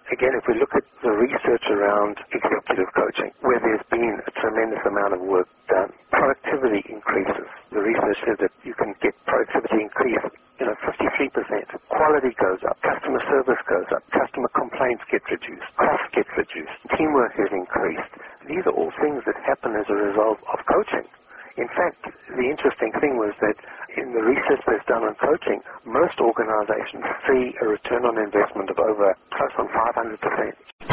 again, if we look at the research around executive coaching, where there's been a tremendous amount of work done, productivity increases. The research says that you can get productivity increase, 53%. Quality goes up, customer service goes up, customer complaints get reduced, costs get reduced, teamwork is increased. These are all things that happen as a result of coaching. In fact, the interesting thing was that in the research that's done on coaching, most organizations see a return on investment of over close on 500%.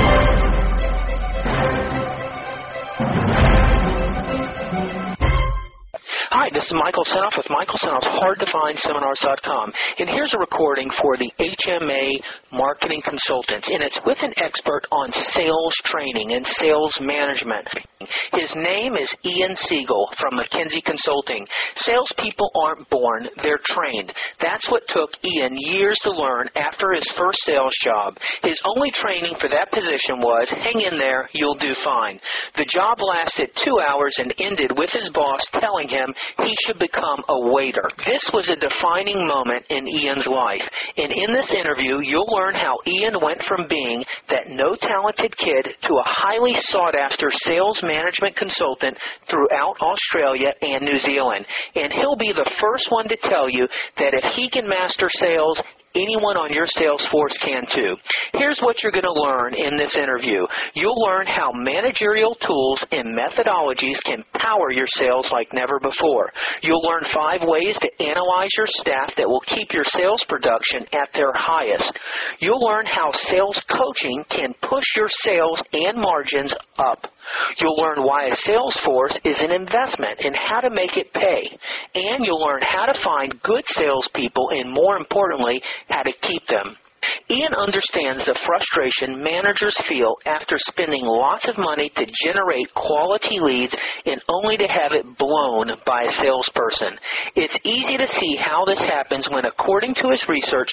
Hi, this is Michael Senoff with Michael Senoff's HardToFindSeminars.com, and here's a recording for the HMA Marketing Consultants, and it's with an expert on sales training and sales management. His name is Ian Siegel from McKinsey Consulting. Salespeople aren't born, they're trained. That's what took Ian years to learn after his first sales job. His only training for that position was, hang in there, you'll do fine. The job lasted 2 hours and ended with his boss telling him he should become a waiter. This was a defining moment in Ian's life. And in this interview, you'll learn how Ian went from being that no-talented kid to a highly sought-after sales management consultant throughout Australia and New Zealand. And he'll be the first one to tell you that if he can master sales, anyone on your sales force can too. Here's what you're going to learn in this interview. You'll learn how managerial tools and methodologies can power your sales like never before. You'll learn 5 ways to analyze your staff that will keep your sales production at their highest. You'll learn how sales coaching can push your sales and margins up. You'll learn why a sales force is an investment and how to make it pay. And you'll learn how to find good salespeople and, more importantly, how to keep them. Ian understands the frustration managers feel after spending lots of money to generate quality leads and only to have it blown by a salesperson. It's easy to see how this happens when, according to his research,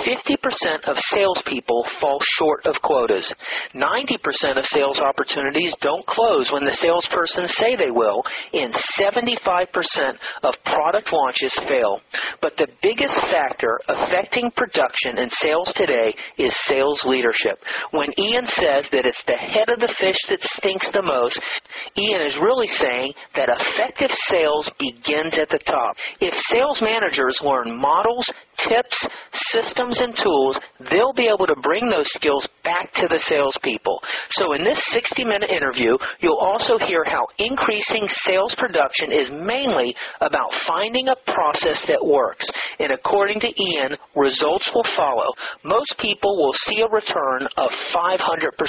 50% of salespeople fall short of quotas. 90% of sales opportunities don't close when the salesperson say they will, and 75% of product launches fail. But the biggest factor affecting production and sales today is sales leadership. When Ian says that it's the head of the fish that stinks the most, Ian is really saying that effective sales begins at the top. If sales managers learn models, tips, systems, and tools, they'll be able to bring those skills back to the salespeople. So in this 60-minute interview, you'll also hear how increasing sales production is mainly about finding a process that works. And according to Ian, results will follow. Most people will see a return of 500%.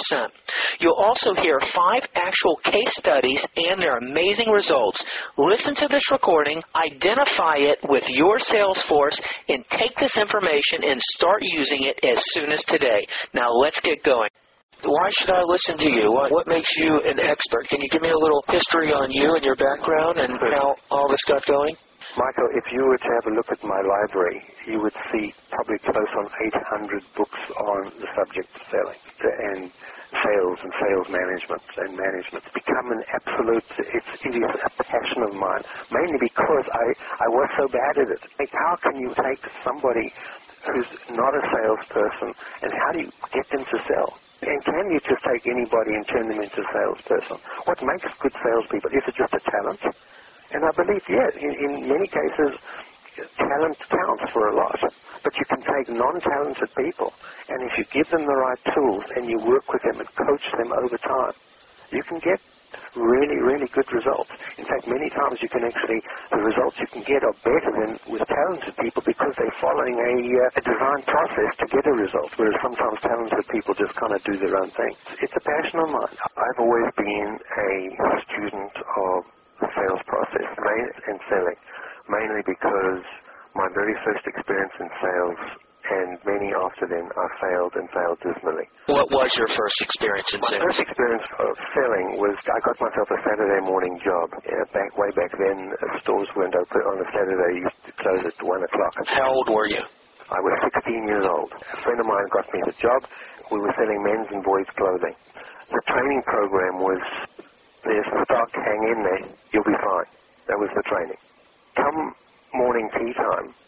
You'll also hear 5 actual case studies and their amazing results. Listen to this recording, identify it with your sales force, and take this information and start using it as soon as today. Now let's get going. Why should I listen to you? What makes you an expert? Can you give me a little history on you and your background and how all this got going? Michael, if you were to have a look at my library, you would see probably close on 800 books on the subject of selling and sales and sales management and management. It's become an absolute, it is a passion of mine, mainly because I was so bad at it. Like, how can you take somebody who's not a salesperson and how do you get them to sell? And can you just take anybody and turn them into a salesperson? What makes good salespeople? Is it just a talent? And I believe, yeah, in many cases, talent counts for a lot. But you can take non-talented people, and if you give them the right tools and you work with them and coach them over time, you can get really, really good results. In fact, many times you can actually, the results you can get are better than with talented people because they're following a design process to get a result, whereas sometimes talented people just kind of do their own thing. It's a passion of mine. I've always been a student of the sales process and selling, mainly because my very first experience in sales and many after then, I failed and failed dismally. What was your first experience in sales? My first experience of selling was I got myself a Saturday morning job. Way back then, stores weren't open on a Saturday. They used to close at 1 o'clock. How old were you? I was 16 years old. A friend of mine got me the job. We were selling men's and boys' clothing. The training program was, there's stock, hang in there, you'll be fine. That was the training. Come morning tea time,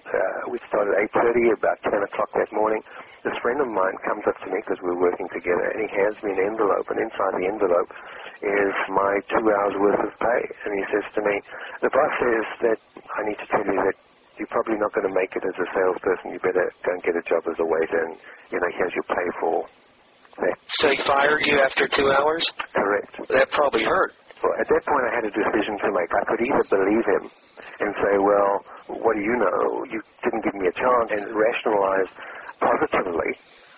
we started at 8:30, about 10 o'clock that morning. This friend of mine comes up to me because we're working together, and he hands me an envelope, and inside the envelope is my 2 hours worth of pay. And he says to me, the boss says that I need to tell you that you're probably not going to make it as a salesperson. You better go and get a job as a waiter, and, here's your pay for that. So he fired you after 2 hours? Correct. That probably hurt. Well, at that point I had a decision to make. I could either believe him and say, well, what do you know? You didn't give me a chance, and rationalize positively,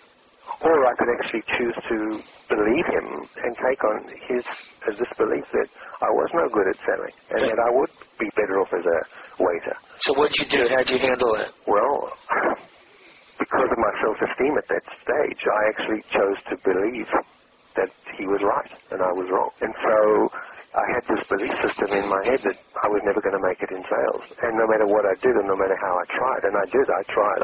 or I could actually choose to believe him and take on this belief that I was no good at selling and that I would be better off as a waiter. So what did you do? How did you handle it? Well, because of my self-esteem at that stage, I actually chose to believe that he was right and I was wrong. And so I had this belief system in my head that I was never going to make it in sales. And no matter what I did and no matter how I tried, and I tried.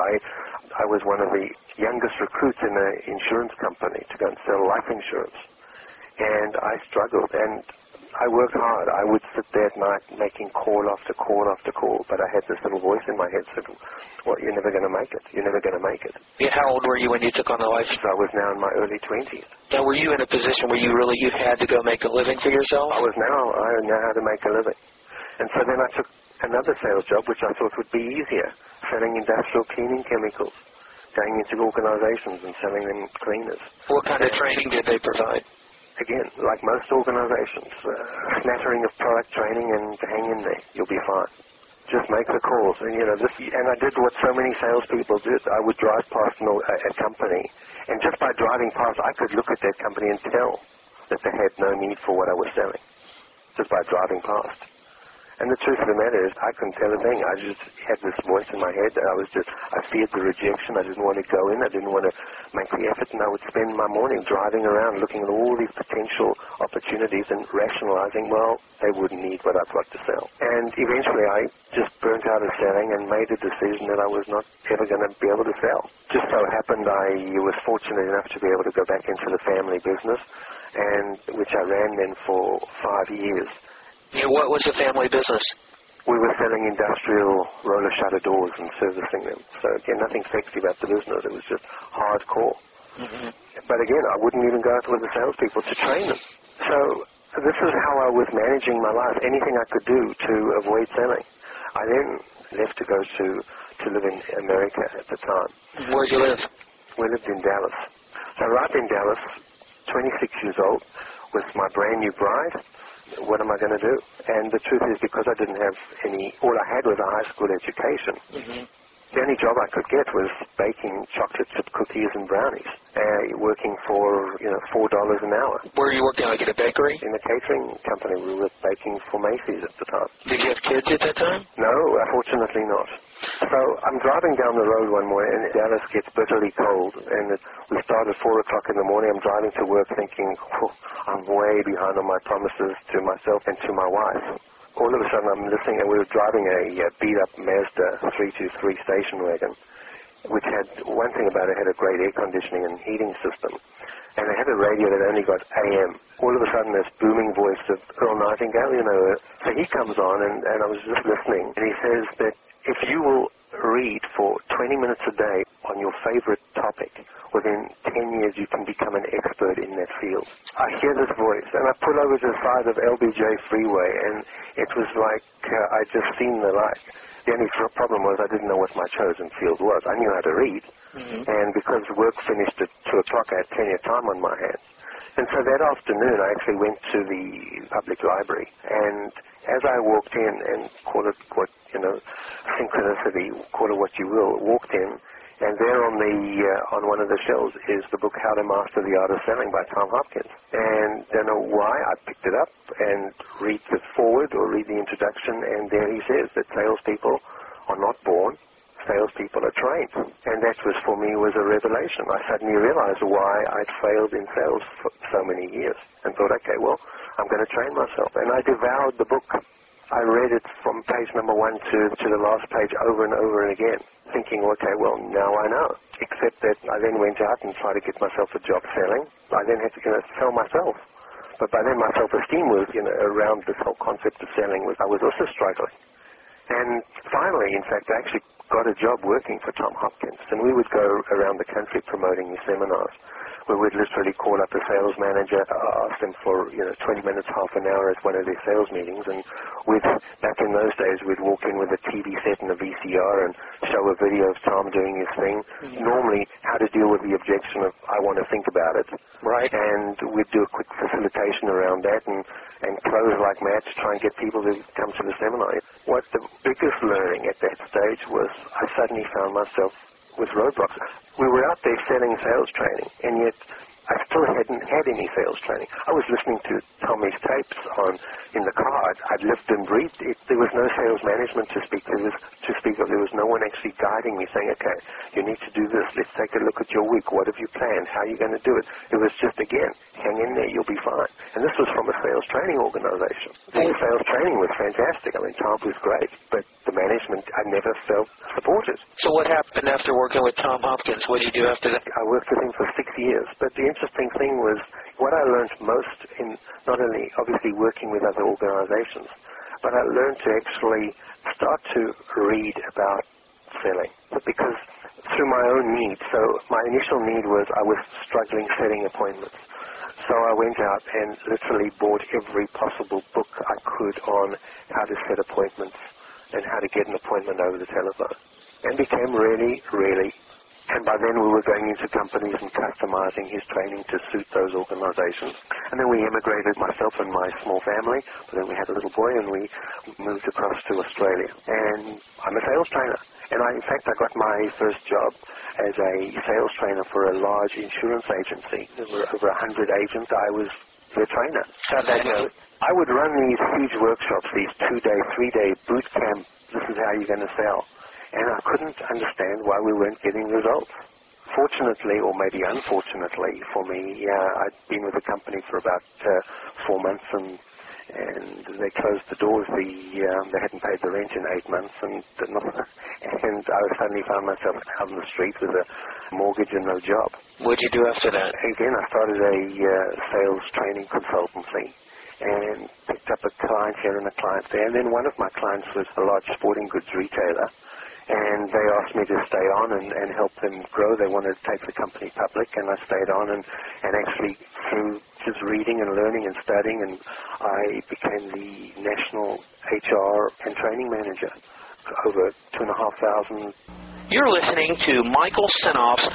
I was one of the youngest recruits in an insurance company to go and sell life insurance. And I struggled, and I worked hard. I would sit there at night making call after call after call, but I had this little voice in my head that said, well, you're never going to make it. You're never going to make it. Yeah, how old were you when you took on the life? So I was now in my early 20s. Now, were you in a position where you had to go make a living for yourself? I know how to make a living. And so then I took another sales job, which I thought would be easier, selling industrial cleaning chemicals, going into organizations and selling them cleaners. What kind of training did they provide? Again, like most organizations, smattering of product training, and hang in there. You'll be fine. Just make the calls. And, and I did what so many salespeople did. I would drive past a company, and just by driving past, I could look at that company and tell that they had no need for what I was selling, just by driving past. And the truth of the matter is, I couldn't tell a thing. I just had this voice in my head. I feared the rejection. I didn't want to go in. I didn't want to make the effort. And I would spend my morning driving around looking at all these potential opportunities and rationalizing, well, they wouldn't need what I've got to sell. And eventually I just burnt out of selling and made a decision that I was not ever going to be able to sell. Just so happened I was fortunate enough to be able to go back into the family business, and which I ran then for 5 years. Yeah, what was the family business? We were selling industrial roller shutter doors and servicing them. So again, nothing sexy about the business. It was just hardcore. Mm-hmm. But again, I wouldn't even go out with the salespeople to train them. So this is how I was managing my life, anything I could do to avoid selling. I then left to go to live in America at the time. Where'd you live? We lived in Dallas. So I arrived in Dallas, 26 years old, with my brand new bride. What am I going to do? And the truth is, because I didn't have all I had was a high school education. Mm-hmm. The only job I could get was baking chocolate chip cookies and brownies, working for $4 an hour. Where were you working, like at a bakery? In a catering company. We were baking for Macy's at the time. Did you have kids at that time? No, fortunately not. So I'm driving down the road one morning, and Dallas gets bitterly cold, and we start at 4 o'clock in the morning. I'm driving to work thinking, I'm way behind on my promises to myself and to my wife. All of a sudden I'm listening, and we were driving a beat-up Mazda 323 station wagon, which had one thing about it, had a great air conditioning and heating system. And it had a radio that only got AM. All of a sudden this booming voice of Earl Nightingale, so he comes on, and I was just listening, and he says that if you will read for 20 minutes a day on your favorite topic, within 10 years you can become an expert in that field. I hear this voice, and I pull over to the side of LBJ Freeway, and it was like I'd just seen the light. The only problem was I didn't know what my chosen field was. I knew how to read, and because work finished at 2 o'clock, I had plenty of time on my hands. And so that afternoon, I actually went to the public library, and as I walked in, and call it what, synchronicity, call it what you will, walked in, and there on one of the shelves is the book How to Master the Art of Selling by Tom Hopkins. And don't know why, I picked it up and read the foreword or read the introduction, and there he says that salespeople are not born, salespeople are trained. And that for me was a revelation. I suddenly realized why I'd failed in sales for so many years, and thought, okay, well, I'm going to train myself. And I devoured the book. I read it from page number 1 to the last page over and over and again, thinking, okay, well, now I know. Except that I then went out and tried to get myself a job selling. I then had to sell myself. But by then my self-esteem was, around this whole concept of selling, I was also struggling. And 5 finally, in fact, I actually got a job working for Tom Hopkins, and we would go around the country promoting these seminars, where we'd literally call up a sales manager, ask them for 20 minutes, half an hour at one of their sales meetings, and back in those days, we'd walk in with a TV set and a VCR and show a video of Tom doing his thing. Mm-hmm. Normally, how to deal with the objection of, I want to think about it. Right. And we'd do a quick facilitation around that and close like mad to try and get people to come to the seminar. What the biggest learning at that stage was, I suddenly found myself with roadblocks. We were out there selling sales training, and yet I still hadn't had any sales training. I was listening to Tommy's tapes in the car. I'd lived and breathed it. There was no sales management to speak of. There was no one actually guiding me, saying, okay, you need to do this. Let's take a look at your week. What have you planned? How are you going to do it? It was just, again, hang in there, you'll be fine. And this was from a sales training organization. The sales training was fantastic. I mean, Tom was great, but the management, I never felt supported. So what happened after working with Tom Hopkins? What did you do after that? I worked with him for 6 years, but the interesting thing was what I learned most in not only obviously working with other organizations, but I learned to actually start to read about selling, because through my own need. So my initial need was I was struggling setting appointments. So I went out and literally bought every possible book I could on how to set appointments and how to get an appointment over the telephone, and became really, really. And by then we were going into companies and customizing his training to suit those organizations. And then we emigrated, myself and my small family. But then we had a little boy and we moved across to Australia. And I'm a sales trainer. And in fact, I got my first job as a sales trainer for a large insurance agency. There were over 100 agents. I was their trainer. How'd that go? I would run these huge workshops, these 2-day, 3-day boot camp. This is how you're going to sell. And I couldn't understand why we weren't getting results. Fortunately, or maybe unfortunately for me, I'd been with the company for about 4 months, and they closed the doors. They hadn't paid the rent in 8 months, and I suddenly found myself out on the street with a mortgage and no job. What did you do after that? Again, I started a sales training consultancy and picked up a client here and a client there. And then one of my clients was a large sporting goods retailer. And they asked me to stay on and help them grow. They wanted to take the company public, and I stayed on and actually through just reading and learning and studying, and I became the national HR and training manager. Over 2,500. You're listening to Michael Senoff's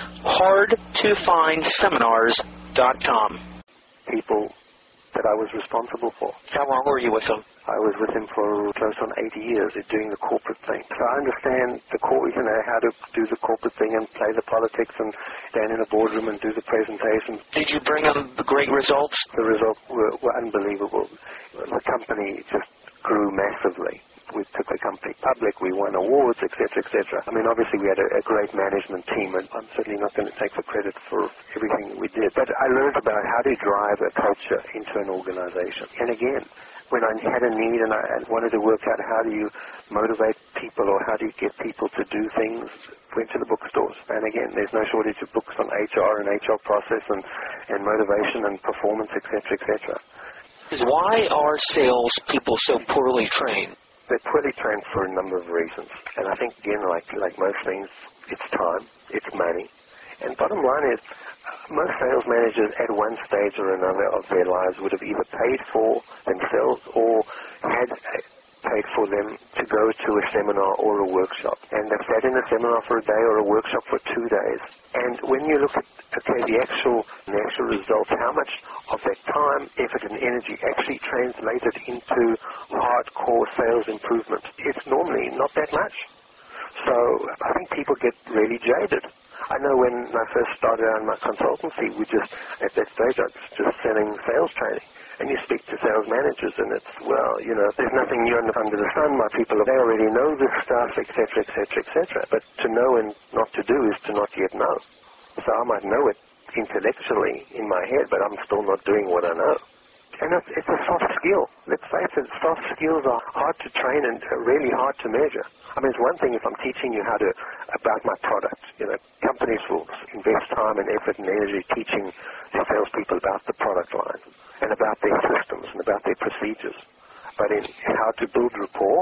HardToFindSeminars.com. People that I was responsible for. How long were you with them? I was with him for close on 80 years doing the corporate thing. So I understand how to do the corporate thing and play the politics and stand in a boardroom and do the presentations. Did you bring them the great results? The results were unbelievable. The company just grew massively. We took the company public, we won awards, etc., etc. I mean, obviously we had a great management team, and I'm certainly not going to take the credit for everything we did. But I learned about how to drive a culture into an organization. And again, when I had a need and I wanted to work out how do you motivate people or how do you get people to do things, went to the bookstores. And again, there's no shortage of books on HR and HR process and motivation and performance, etc., etc. Why are sales people so poorly trained? They're poorly trained for a number of reasons. And I think, again, like most things, it's time, it's money. And bottom line is, most sales managers at one stage or another of their lives would have either paid for themselves or had paid for them to go to a seminar or a workshop. And they've sat in a seminar for a day or a workshop for 2 days. And when you look at, the actual results, how much of that time, effort, and energy actually translated into hardcore sales improvement, it's normally not that much. So I think people get really jaded. I know when I first started on my consultancy, at that stage, I was just selling sales training. And you speak to sales managers, and it's, there's nothing new under the sun. My people, they already know this stuff, etc., etc., etc. But to know and not to do is to not yet know. So I might know it intellectually in my head, but I'm still not doing what I know. And it's a soft skill. Let's face it, soft skills are hard to train and really hard to measure. I mean, it's one thing if I'm teaching you about my product. Companies will invest time and effort and energy teaching their salespeople about the product line and about their systems and about their procedures. But in how to build rapport,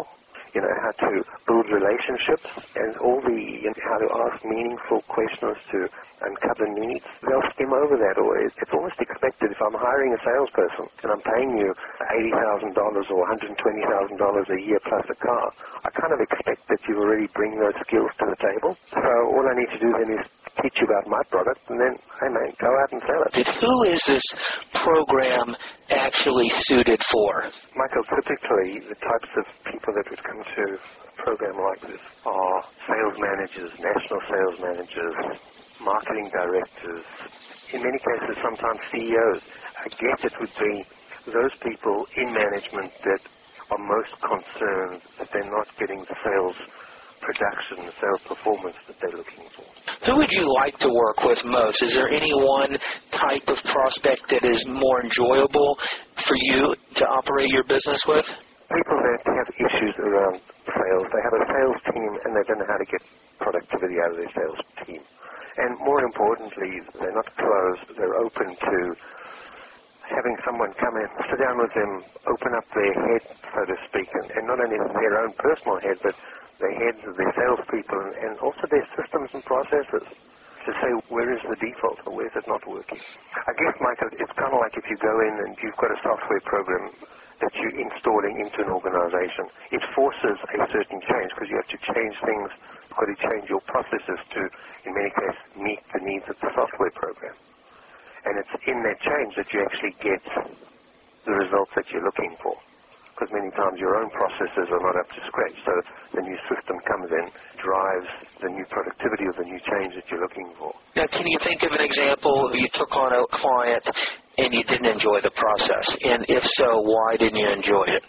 how to build relationships and all how to ask meaningful questions to uncover needs. They'll skim over that, or it's almost expected. If I'm hiring a salesperson and I'm paying you $80,000 or $120,000 a year plus a car, I kind of expect that you already bring those skills to the table. So all I need to do then is teach you about my product, and then, hey man, go out and sell it. Who is this program actually suited for? Michael, typically the types of people that would come to a program like this are sales managers, national sales managers, marketing directors, in many cases sometimes CEOs. I guess it would be those people in management that are most concerned that they're not getting the sales production, the sales performance that they're looking for. Who would you like to work with most? Is there any one type of prospect that is more enjoyable for you to operate your business with? People that have issues around sales. They have a sales team and they don't know how to get productivity out of their sales team. And more importantly, they're not closed. They're open to having someone come in, sit down with them, open up their head, so to speak, and not only their own personal head, but the heads of their salespeople and also their systems and processes to say, where is the default or where is it not working? I guess, Michael, it's kind of like if you go in and you've got a software program that you're installing into an organization. It forces a certain change because you have to change things. You've got to change your processes to, in many cases, meet the needs of the software program. And it's in that change that you actually get the results that you're looking for. Because many times your own processes are not up to scratch. So the new system comes in, drives the new productivity or the new change that you're looking for. Now, can you think of an example you took on a client and you didn't enjoy the process? And if so, why didn't you enjoy it?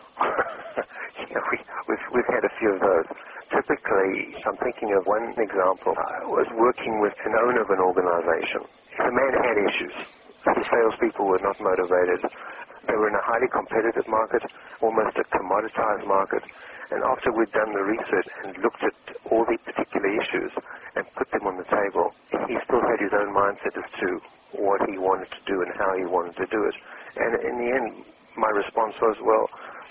We've had a few of those. Typically, I'm thinking of one example. I was working with an owner of an organization. The man had issues. The salespeople were not motivated. They were in a highly competitive market, almost a commoditized market. And after we'd done the research and looked at all the particular issues and put them on the table, he still had his own mindset as to what he wanted to do and how he wanted to do it. And in the end, my response was, well,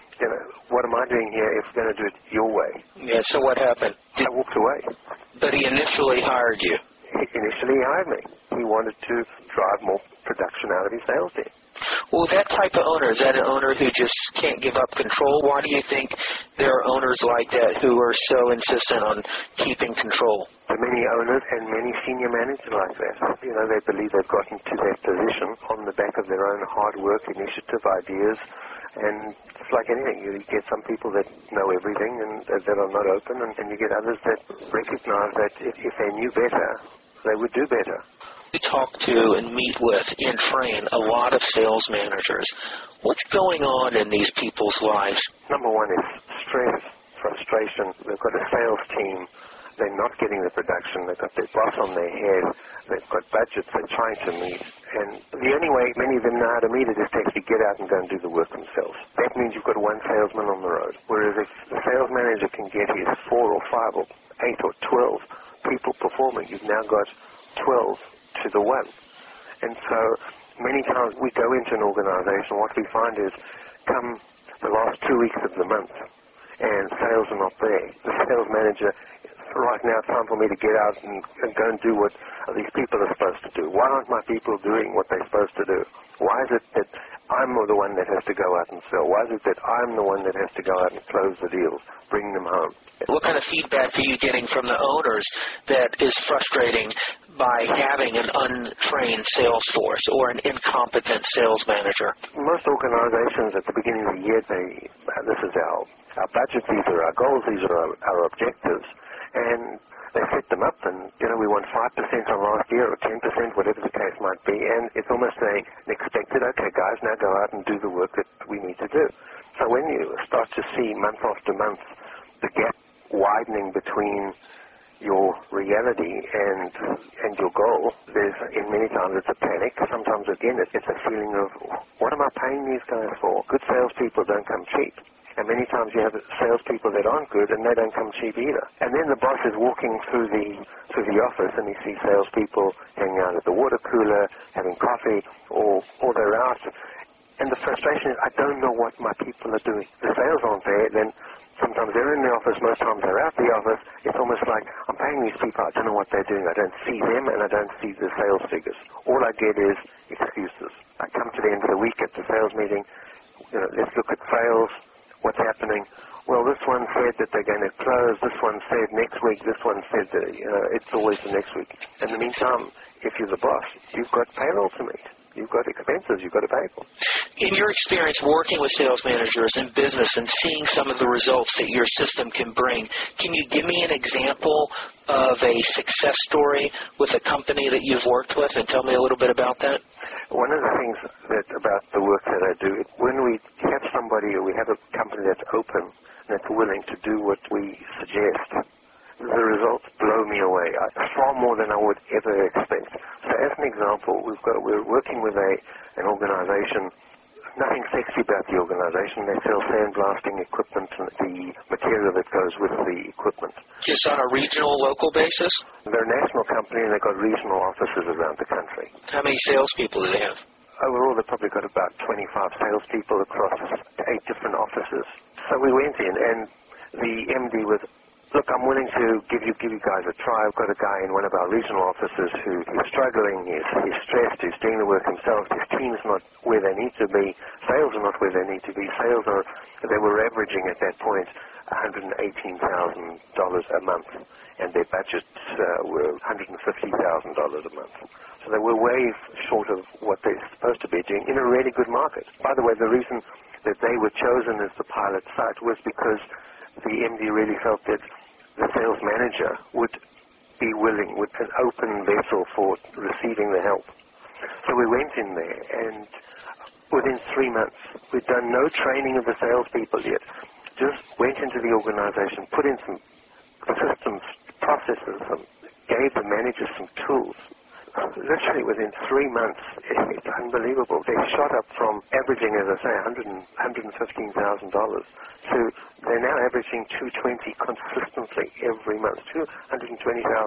what am I doing here if we're going to do it your way? Yeah, so what happened? I walked away. But he initially hired you. Initially, he hired me. He wanted to drive more production out of his sales team. Well, that type of owner, is that an owner who just can't give up control? Why do you think there are owners like that who are so insistent on keeping control? There are many owners and many senior managers like that. They believe they've gotten to that position on the back of their own hard work, initiative, ideas. And it's like anything. You get some people that know everything and that are not open, and you get others that recognize that if they knew better, they would do better. We talk to and meet with and train a lot of sales managers. What's going on in these people's lives? Number one is stress, frustration. They've got a sales team. They're not getting the production. They've got their boss on their head. They've got budgets they're trying to meet. And the only way many of them know how to meet it is to actually get out and go and do the work themselves. That means you've got one salesman on the road. Whereas if the sales manager can get his 4 or 5 or 8 or 12 people performing, you've now got 12 to the 1. And so many times we go into an organization, what we find is come the last 2 weeks of the month and sales are not there. The sales manager, right now it's time for me to get out and go and do what these people are supposed to do. Why aren't my people doing what they're supposed to do? Why is it that I'm the one that has to go out and sell? Why is it that I'm the one that has to go out and close the deals, bring them home? What kind of feedback are you getting from the owners that is frustrating by having an untrained sales force or an incompetent sales manager? Most organizations at the beginning of the year, this is our budget, these are our goals, these are our objectives, and they set them up and, we want 5% on last year or 10%, whatever the case might be, and it's almost saying, expected, okay guys, now go out and do the work that we need to do. So when you start to see month after month the gap widening between your reality and your goal, there's, in many times it's a panic. Sometimes, again, it's a feeling of, what am I paying these guys for? Good salespeople don't come cheap. And many times you have salespeople that aren't good and they don't come cheap either. And then the boss is walking through the office and he sees salespeople hanging out at the water cooler, having coffee, or they're out. And the frustration is, I don't know what my people are doing. The sales aren't there, then Sometimes they're in the office, most times they're out the office. It's almost like I'm paying these people, I don't know what they're doing. I don't see them and I don't see the sales figures. All I get is excuses. I come to the end of the week at the sales meeting, let's look at sales, what's happening. Well, this one said that they're going to close, this one said next week, this one said that, it's always the next week. In the meantime, if you're the boss, you've got payroll to meet. You've got expenses you've got to pay for. In your experience working with sales managers in business and seeing some of the results that your system can bring, can you give me an example of a success story with a company that you've worked with and tell me a little bit about that? One of the things about the work that I do, when we have somebody or we have a company that's open and that's willing to do what we suggest, the results blow me away, far more than I would ever expect. So as an example, we're working with an organization, nothing sexy about the organization. They sell sandblasting equipment and the material that goes with the equipment. Just on a regional, local basis? They're a national company and they've got regional offices around the country. How many salespeople do they have? Overall, they've probably got about 25 salespeople across 8 different offices. So we went in and the MD was, look, I'm willing to give you guys a try. I've got a guy in one of our regional offices who is struggling, he's stressed, he's doing the work himself, his team's not where they need to be, sales are not where they need to be, they were averaging at that point $118,000 a month, and their budgets were $150,000 a month. So they were way short of what they're supposed to be doing in a really good market. By the way, the reason that they were chosen as the pilot site was because the MD really felt that the sales manager would be willing, with an open vessel for receiving the help. So we went in there, and within 3 months, we'd done no training of the salespeople yet. Just went into the organization, put in some systems, processes, gave the managers some tools. Literally within 3 months, it's unbelievable. They shot up from averaging, as I say, $115,000 to they're now averaging $220,000 consistently every month, $220,000.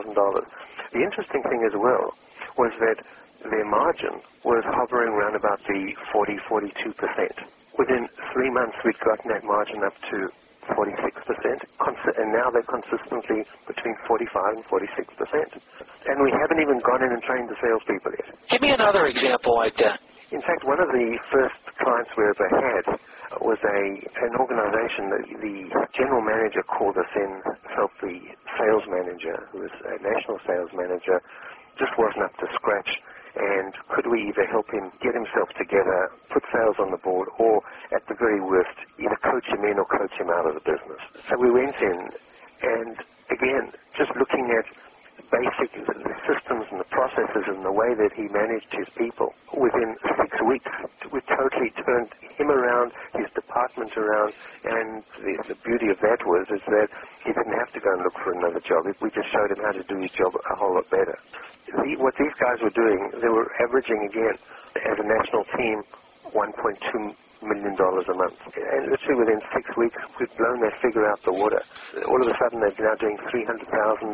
The interesting thing as well was that their margin was hovering around about the 40-42%. Within 3 months, we'd gotten that margin up to 46%, and now they're consistently between 45 and 46%. And we haven't even gone in and trained the salespeople yet. Give me another example like that. In fact, one of the first clients we ever had was an organization that the general manager called us in, felt the sales manager, who was a national sales manager, just wasn't up to scratch. And could we either help him get himself together, put sales on the board, or at the very worst, either coach him in or coach him out of the business? So we went in, and again, just looking at basic the systems and the processes and the way that he managed his people, within 6 weeks, we totally turned him around, his department around, and the beauty of that was is that he didn't have to go and look for another job. We just showed him how to do his job a whole lot better. What these guys were doing, they were averaging, again, as a national team, $1.2 million a month. And literally within 6 weeks, we'd blown that figure out the water. All of a sudden, they're now doing $300,000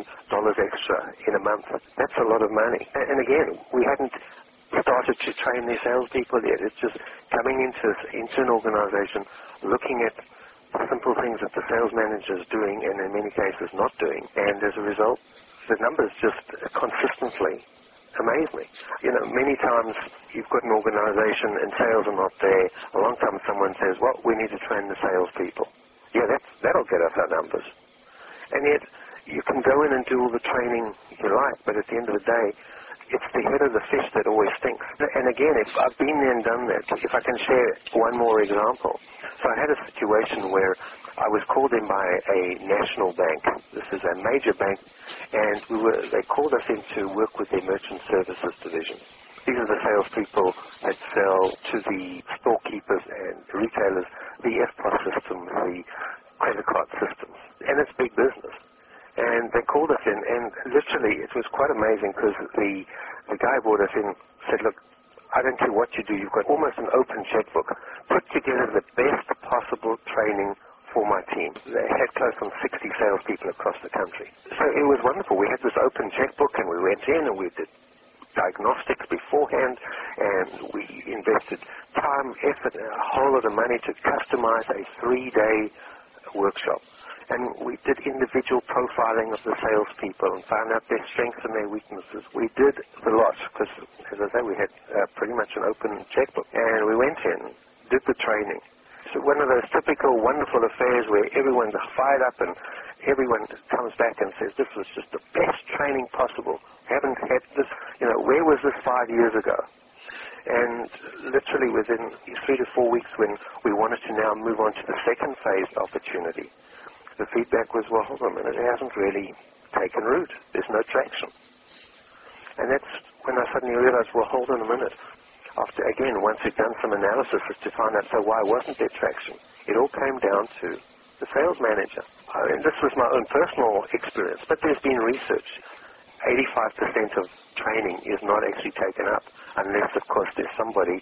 extra in a month. That's a lot of money. And again, we hadn't started to train their salespeople yet. It's just coming into an organization, looking at simple things that the sales manager is doing and in many cases not doing. And as a result, the numbers just consistently amaze me. Many times you've got an organization and sales are not there. A long time someone says, well, we need to train the salespeople. Yeah, that'll get us our numbers. And yet you can go in and do all the training you like, but at the end of the day, it's the head of the fish that always stinks. And again, if I've been there and done that, if I can share one more example. So I had a situation where I was called in by a national bank. This is a major bank, and they called us in to work with their merchant services division. These are the salespeople that sell to the storekeepers and retailers the FPOS system, the credit card systems, and it's big business. And they called us in, and literally it was quite amazing because the guy brought us in, said, look, I don't care what you do, you've got almost an open checkbook. Put together the best possible training for my team. They had close on 60 salespeople across the country. So it was wonderful. We had this open checkbook, and we went in and we did diagnostics beforehand, and we invested time, effort, and a whole lot of money to customize a 3-day workshop. And we did individual profiling of the salespeople and found out their strengths and their weaknesses. We did the lot because, as I say, we had pretty much an open checkbook. And we went in, did the training. So one of those typical wonderful affairs where everyone's fired up and everyone comes back and says, this was just the best training possible. Haven't had this, where was this 5 years ago? And literally within 3 to 4 weeks when we wanted to now move on to the second phase opportunity, the feedback was, well, hold on a minute, it hasn't really taken root. There's no traction. And that's when I suddenly realized, well, hold on a minute. After, again, once we'd done some analysis to find out, so why wasn't there traction? It all came down to the sales manager. And this was my own personal experience, but there's been research. 85% of training is not actually taken up unless, of course, there's somebody,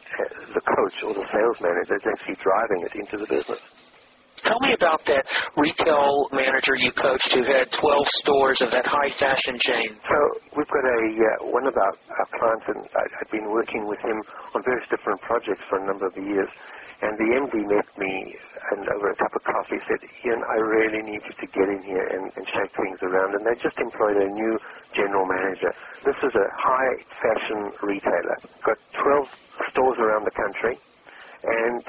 the coach or the sales manager, that's actually driving it into the business. Tell me about that retail manager you coached who had 12 stores of that high fashion chain. So we've got one of our clients, and I've been working with him on various different projects for a number of years. And the MD met me and over a cup of coffee said, Ian, I really need you to get in here and shake things around. And they just employed a new general manager. This is a high fashion retailer. Got 12 stores around the country. And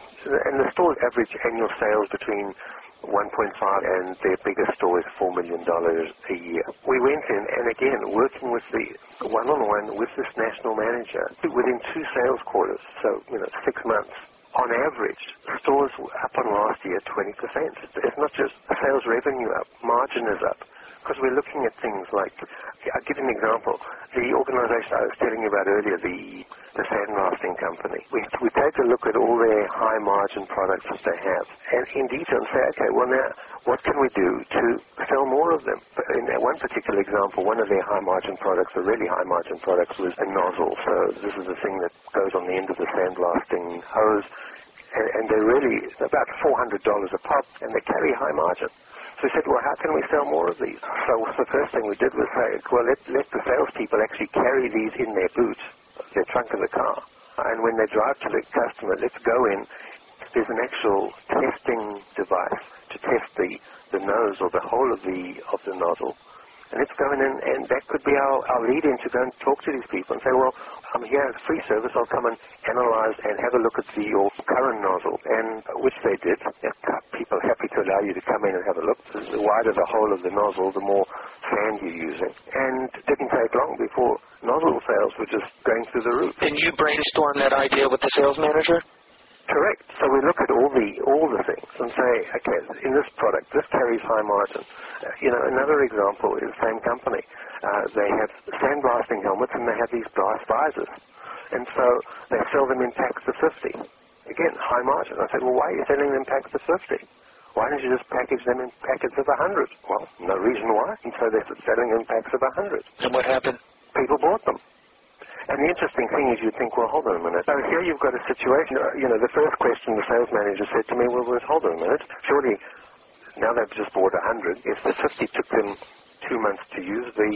the stores average annual sales between 1.5 and their biggest store is $4 million a year. We went in and again working with the one-on-one with this national manager within 2 sales quarters, so 6 months. On average, stores were up on last year 20%. It's not just sales revenue up, margin is up. Because we're looking at things like, I'll give you an example. The organization I was telling you about earlier, the sandblasting company, we take a look at all their high margin products that they have and in detail and say, okay, well now, what can we do to sell more of them? In one particular example, one of their high margin products, the really high margin products, was a nozzle. So this is the thing that goes on the end of the sandblasting hose. And they're really about $400 a pop, and they carry high margin. So we said, well, how can we sell more of these? So the first thing we did was say, well, let the salespeople actually carry these in their boot, their trunk of the car. And when they drive to the customer, let's go in. There's an actual testing device to test the nose or the whole of the nozzle. And let's go in and that could be our lead-in to go and talk to these people and say, well, I'm here at free service. I'll come and analyze and have a look at your current nozzle, and which they did. People are happy to allow you to come in and have a look. The wider the hole of the nozzle, the more sand you're using. And it didn't take long before nozzle sales were just going through the roof. And you brainstormed that idea with the sales manager? Correct. So we look at all the things and say, okay, in this product, this carries high margin. Another example is the same company. They have sandblasting helmets and they have these glass visors. And so they sell them in packs of 50. Again, high margin. I said, well, why are you selling them in packs of 50? Why don't you just package them in packets of 100? Well, no reason why. And so they're selling them in packs of 100. And what happened? People bought them. And the interesting thing is you'd think, well, hold on a minute. So here you've got a situation, the first question the sales manager said to me was, hold on a minute. Surely, now they've just bought 100. If the 50 took them 2 months to use, the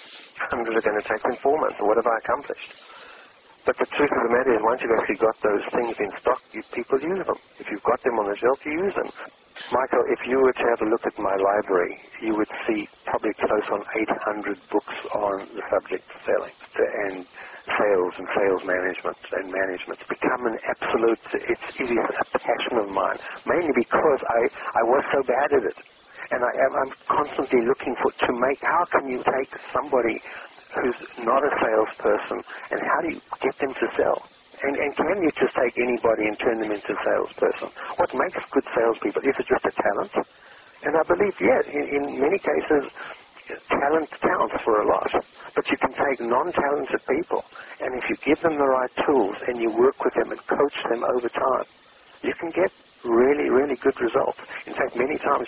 100 are going to take them 4 months. So what have I accomplished? But the truth of the matter is once you've actually got those things in stock, people use them. If you've got them on the shelf, you use them. Michael, if you were to have a look at my library, you would see probably close on 800 books on the subject of selling and sales and sales management and management. It's become an absolute, it is a passion of mine, mainly because I was so bad at it. And I'm constantly looking how can you take somebody who's not a salesperson and how do you get them to sell? And can you just take anybody and turn them into a salesperson? What makes good salespeople? Is it just a talent? And I believe, yes, in many cases, talent counts for a lot. But you can take non-talented people, and if you give them the right tools and you work with them and coach them over time, you can get really, really good results. In fact, many times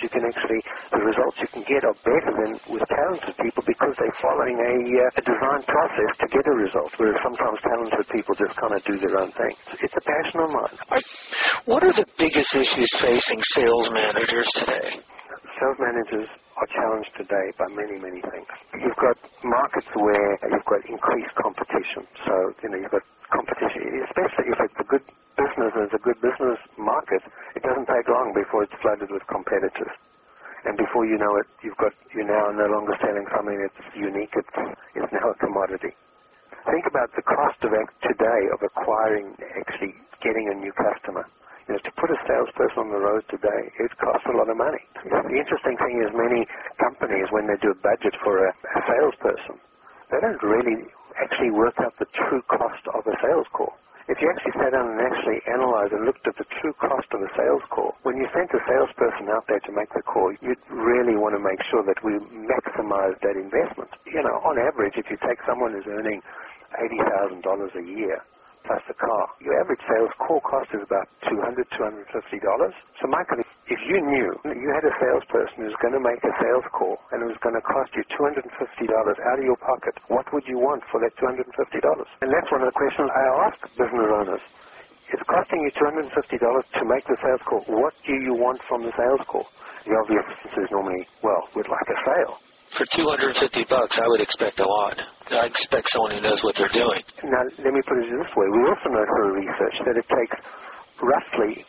the results you can get are better than with talented people because they're following a design process to get a result, whereas sometimes talented people just kind of do their own thing. It's a passion of mine. What are the biggest issues facing sales managers today? Sales managers are challenged today by many, many things. You've got markets where you've got increased competition. So, you've got competition, especially if it's a good business and it's a good business market, it doesn't take long before before it's flooded with competitors. And before you know it, you're now no longer selling something that's unique. It's now a commodity. Think about the cost today of acquiring, actually getting a new customer. To put a salesperson on the road today, it costs a lot of money. The interesting thing is many companies, when they do a budget for a salesperson, they don't really actually work out the true cost of a sales call. If you actually sat down and actually analyzed and looked at the true cost of a sales call, when you sent a salesperson out there to make the call, you'd really want to make sure that we maximize that investment. On average, if you take someone who's earning $80,000 a year, plus the car, your average sales call cost is about $200, $250. So, Michael, if you knew you had a salesperson who's going to make a sales call and it was going to cost you $250 out of your pocket, what would you want for that $250? And that's one of the questions I ask business owners. It's costing you $250 to make the sales call. What do you want from the sales call? The obvious answer is normally, well, we'd like a sale. For $250, I would expect a lot. I expect someone who knows what they're doing. Now, let me put it this way. We also know through research that it takes roughly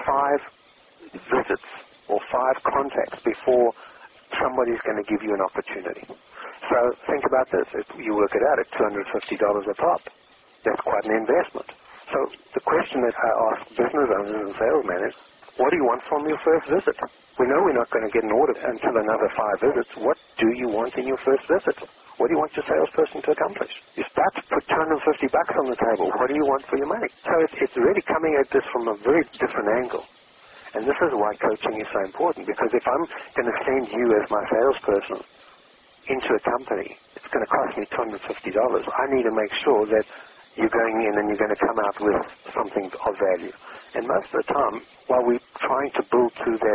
5 visits or 5 contacts before somebody's going to give you an opportunity. So think about this. If you work it out at $250 a pop, that's quite an investment. So the question that I ask business owners and sales managers, what do you want from your first visit? We know we're not going to get an order until another 5 visits. What do you want in your first visit? What do you want your salesperson to accomplish? You start to put $250 on the table. What do you want for your money? So it's really coming at this from a very different angle. And this is why coaching is so important, because if I'm going to send you as my salesperson into a company, it's going to cost me $250. I need to make sure that you're going in and you're going to come out with something of value. And most of the time, while we're trying to build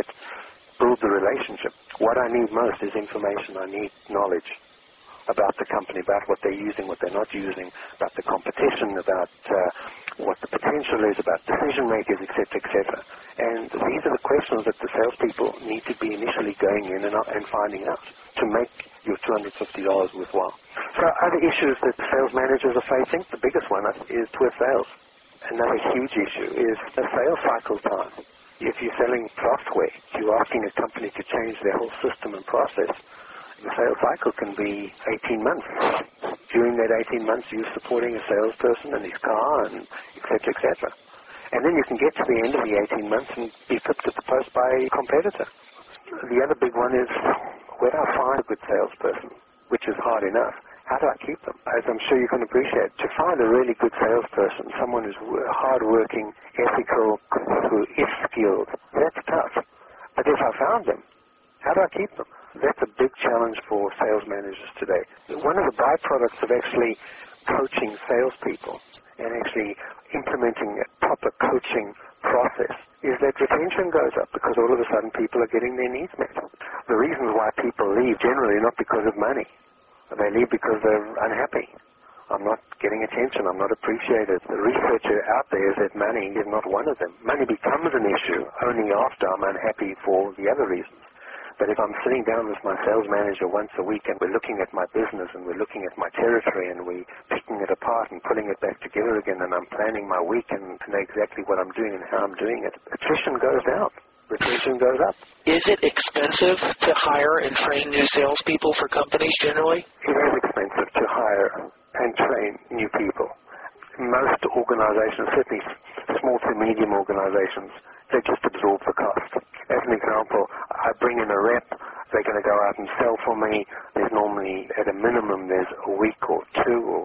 the relationship, what I need most is information. I need knowledge about the company, about what they're using, what they're not using, about the competition, about what the potential is, about decision makers, etc., etc. And these are the questions that the salespeople need to be initially going in and finding out to make your $250 worthwhile. So other issues that sales managers are facing, the biggest one is twist sales. Another huge issue is the sales cycle time. If you're selling software, you're asking a company to change their whole system and process, the sales cycle can be 18 months. During that 18 months, you're supporting a salesperson and his car, and et cetera, et cetera. And then you can get to the end of the 18 months and be flipped at the post by a competitor. The other big one is, where do I find a good salesperson, which is hard enough? How do I keep them? As I'm sure you can appreciate, to find a really good salesperson, someone who's hardworking, ethical, who is skilled, that's tough. But if I found them, how do I keep them? That's a big challenge for sales managers today. One of the byproducts of actually coaching salespeople and actually implementing a proper coaching process is that retention goes up, because all of a sudden people are getting their needs met. The reasons why people leave generally not because of money. They leave because they're unhappy. I'm not getting attention. I'm not appreciated. The research out there is that money is not one of them. Money becomes an issue only after I'm unhappy for the other reasons. But if I'm sitting down with my sales manager once a week and we're looking at my business and we're looking at my territory and we're picking it apart and putting it back together again, and I'm planning my week and know exactly what I'm doing and how I'm doing it, attrition goes down. Retention goes up. Is it expensive to hire and train new salespeople for companies generally? It is expensive to hire and train new people. Most organizations, certainly small to medium organizations, they just absorb the cost. As an example, I bring in a rep, they're going to go out and sell for me. There's normally, at a minimum, there's a week or 2 or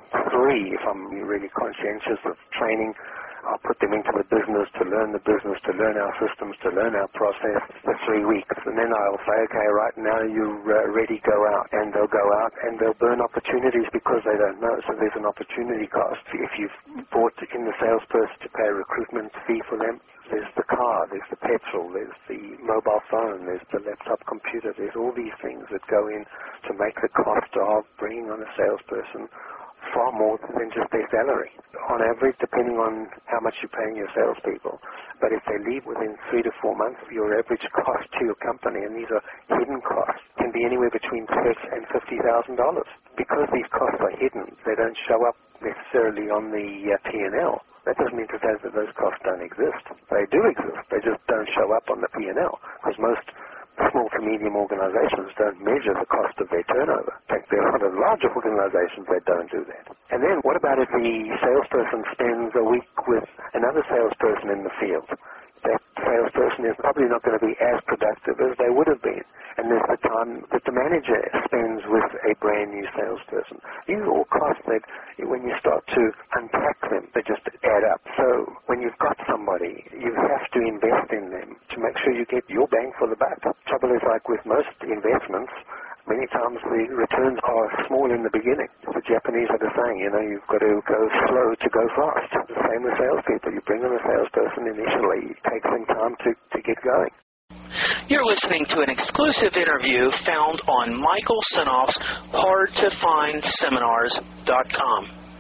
3, if I'm really conscientious of training. I'll put them into the business, to learn our systems, to learn our process for 3 weeks. And then I'll say, okay, right now you're ready, go out. And they'll go out and they'll burn opportunities because they don't know. So there's an opportunity cost. If you've brought in the salesperson to pay a recruitment fee for them, there's the car, there's the petrol, there's the mobile phone, there's the laptop computer. There's all these things that go in to make the cost of bringing on a salesperson far more than just their salary. On average, depending on how much you're paying your salespeople, but if they leave within 3 to 4 months, your average cost to your company, and these are hidden costs, can be anywhere between $30,000 and $50,000. Because these costs are hidden, they don't show up necessarily on the P&L. That doesn't mean to say that those costs don't exist. They do exist. They just don't show up on the P&L, because most small to medium organizations don't measure the cost of their turnover. In fact, there are a lot of larger organizations that don't do that. And then what about if the salesperson spends a week with another salesperson in the field? That salesperson is probably not going to be as productive as they would have been. And there's the time that the manager spends with a brand new salesperson. These are all costs that when you start to unpack them, they just add up. So when you've got somebody, you have to invest in them to make sure you get your bang for the buck. Trouble is, like with most investments, many times the returns are small in the beginning. The Japanese have a saying, you've got to go slow to go fast. The same with salespeople. You bring in a salesperson initially, it takes them time to get going. You're listening to an exclusive interview found on Michael Senoff's HardToFindSeminars.com.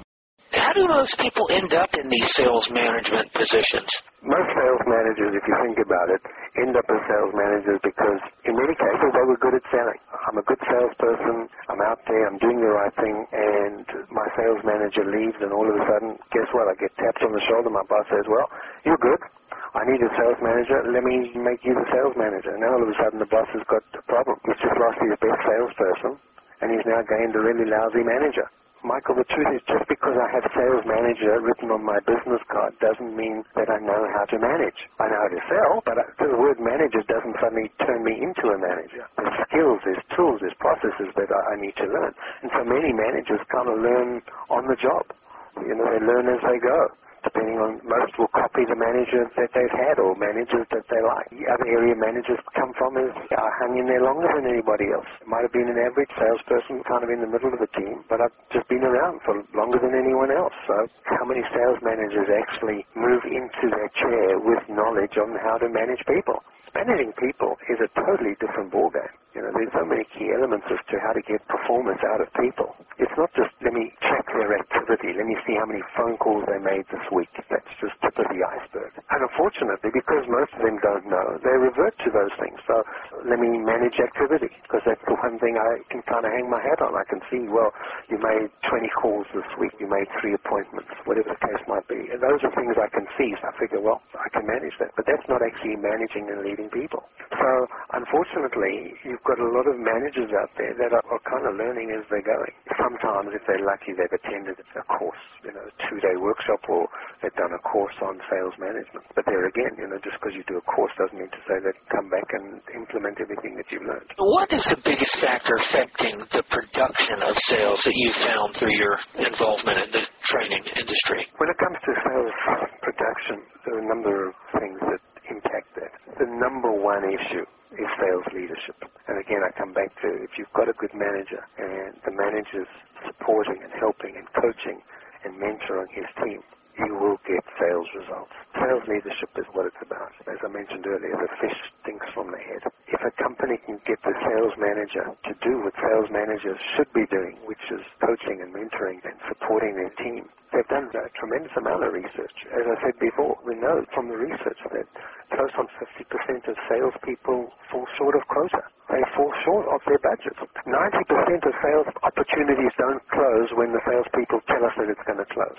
How do most people end up in these sales management positions? Most sales managers, if you think about it, end up as sales managers because in many cases they were good at selling. I'm a good salesperson, I'm out there, I'm doing the right thing, and my sales manager leaves, and all of a sudden, guess what? I get tapped on the shoulder, my boss says, well, you're good. I need a sales manager, let me make you the sales manager. Now all of a sudden the boss has got a problem. He's just lost his best salesperson, and he's now gained a really lousy manager. Michael, the truth is, just because I have sales manager written on my business card doesn't mean that I know how to manage. I know how to sell, but the word manager doesn't suddenly turn me into a manager. There's skills, there's tools, there's processes that I need to learn. And so many managers kind of learn on the job. They learn as they go. Depending on, most will copy the manager that they've had or managers that they like. The other area managers come from is hung in there longer than anybody else. It might have been an average salesperson kind of in the middle of the team, but I've just been around for longer than anyone else. So how many sales managers actually move into their chair with knowledge on how to manage people? Managing people is a totally different ballgame. There's so many key elements as to how to get performance out of people. It's not just, let me track their activity, let me see how many phone calls they made this week. That's just tip of the iceberg. And unfortunately, because most of them don't know, they revert to those things. So let me manage activity, because that's the one thing I can kind of hang my hat on. I can see, well, you made 20 calls this week, you made 3 appointments, whatever the case might be. And those are things I can see. So I figure, well, I can manage that. But that's not actually managing and leading people. So unfortunately, you've got a lot of managers out there that are kind of learning as they're going. Sometimes, if they're lucky, they've attended a course, a 2-day workshop, or they've done a course on sales management. But there again, just because you do a course doesn't mean to say that come back and implement everything that you've learned. What is the biggest factor affecting the production of sales that you've found through your involvement in the training industry? When it comes to sales production, there are a number of things that impact that. The number one issue is sales leadership. And again, I come back to, if you've got a good manager and the manager's supporting and helping and coaching and mentoring his team, you will get sales results. Sales leadership is what it's about. As I mentioned earlier, the fish stinks from the head. If a company can get the sales manager to do what sales managers should be doing, which is coaching and mentoring and supporting their team, they've done a tremendous amount of research. As I said before, we know from the research that close on 50% of salespeople fall short of quota. They fall short of their budget. 90% of sales opportunities don't close when the salespeople tell us that it's going to close.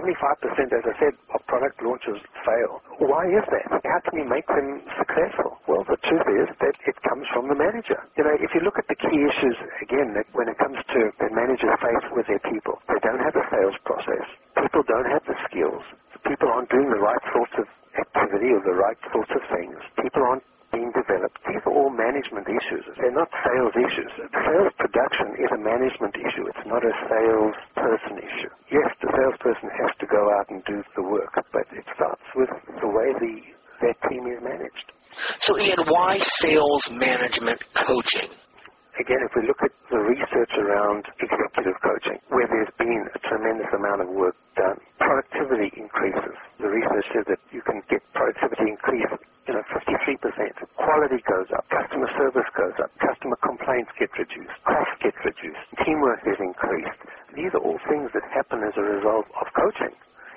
75%, as I said, of product launches fail. Why is that? How can you make them successful? Well, the truth is that it comes from the manager. If you look at the key issues, again, that when it comes to the managers face with their people, they don't have a sales process. People don't have the skills. People aren't doing the right sorts of activity or the right sorts of things. People aren't being developed. These are all management issues. They're not sales issues. Sales production is a management issue. It's not a salesperson issue. Yes, the salesperson has to go out and do the work, but it starts with the way that team is managed. So, Ian, why sales management coaching? Again, if we look at the research around executive coaching, where there's been a tremendous amount of work done, productivity increases. The research says that you can get productivity increase, 53%. Quality goes up. Customer service goes up. Customer complaints get reduced. Costs get reduced. Teamwork is increased. These are all things that happen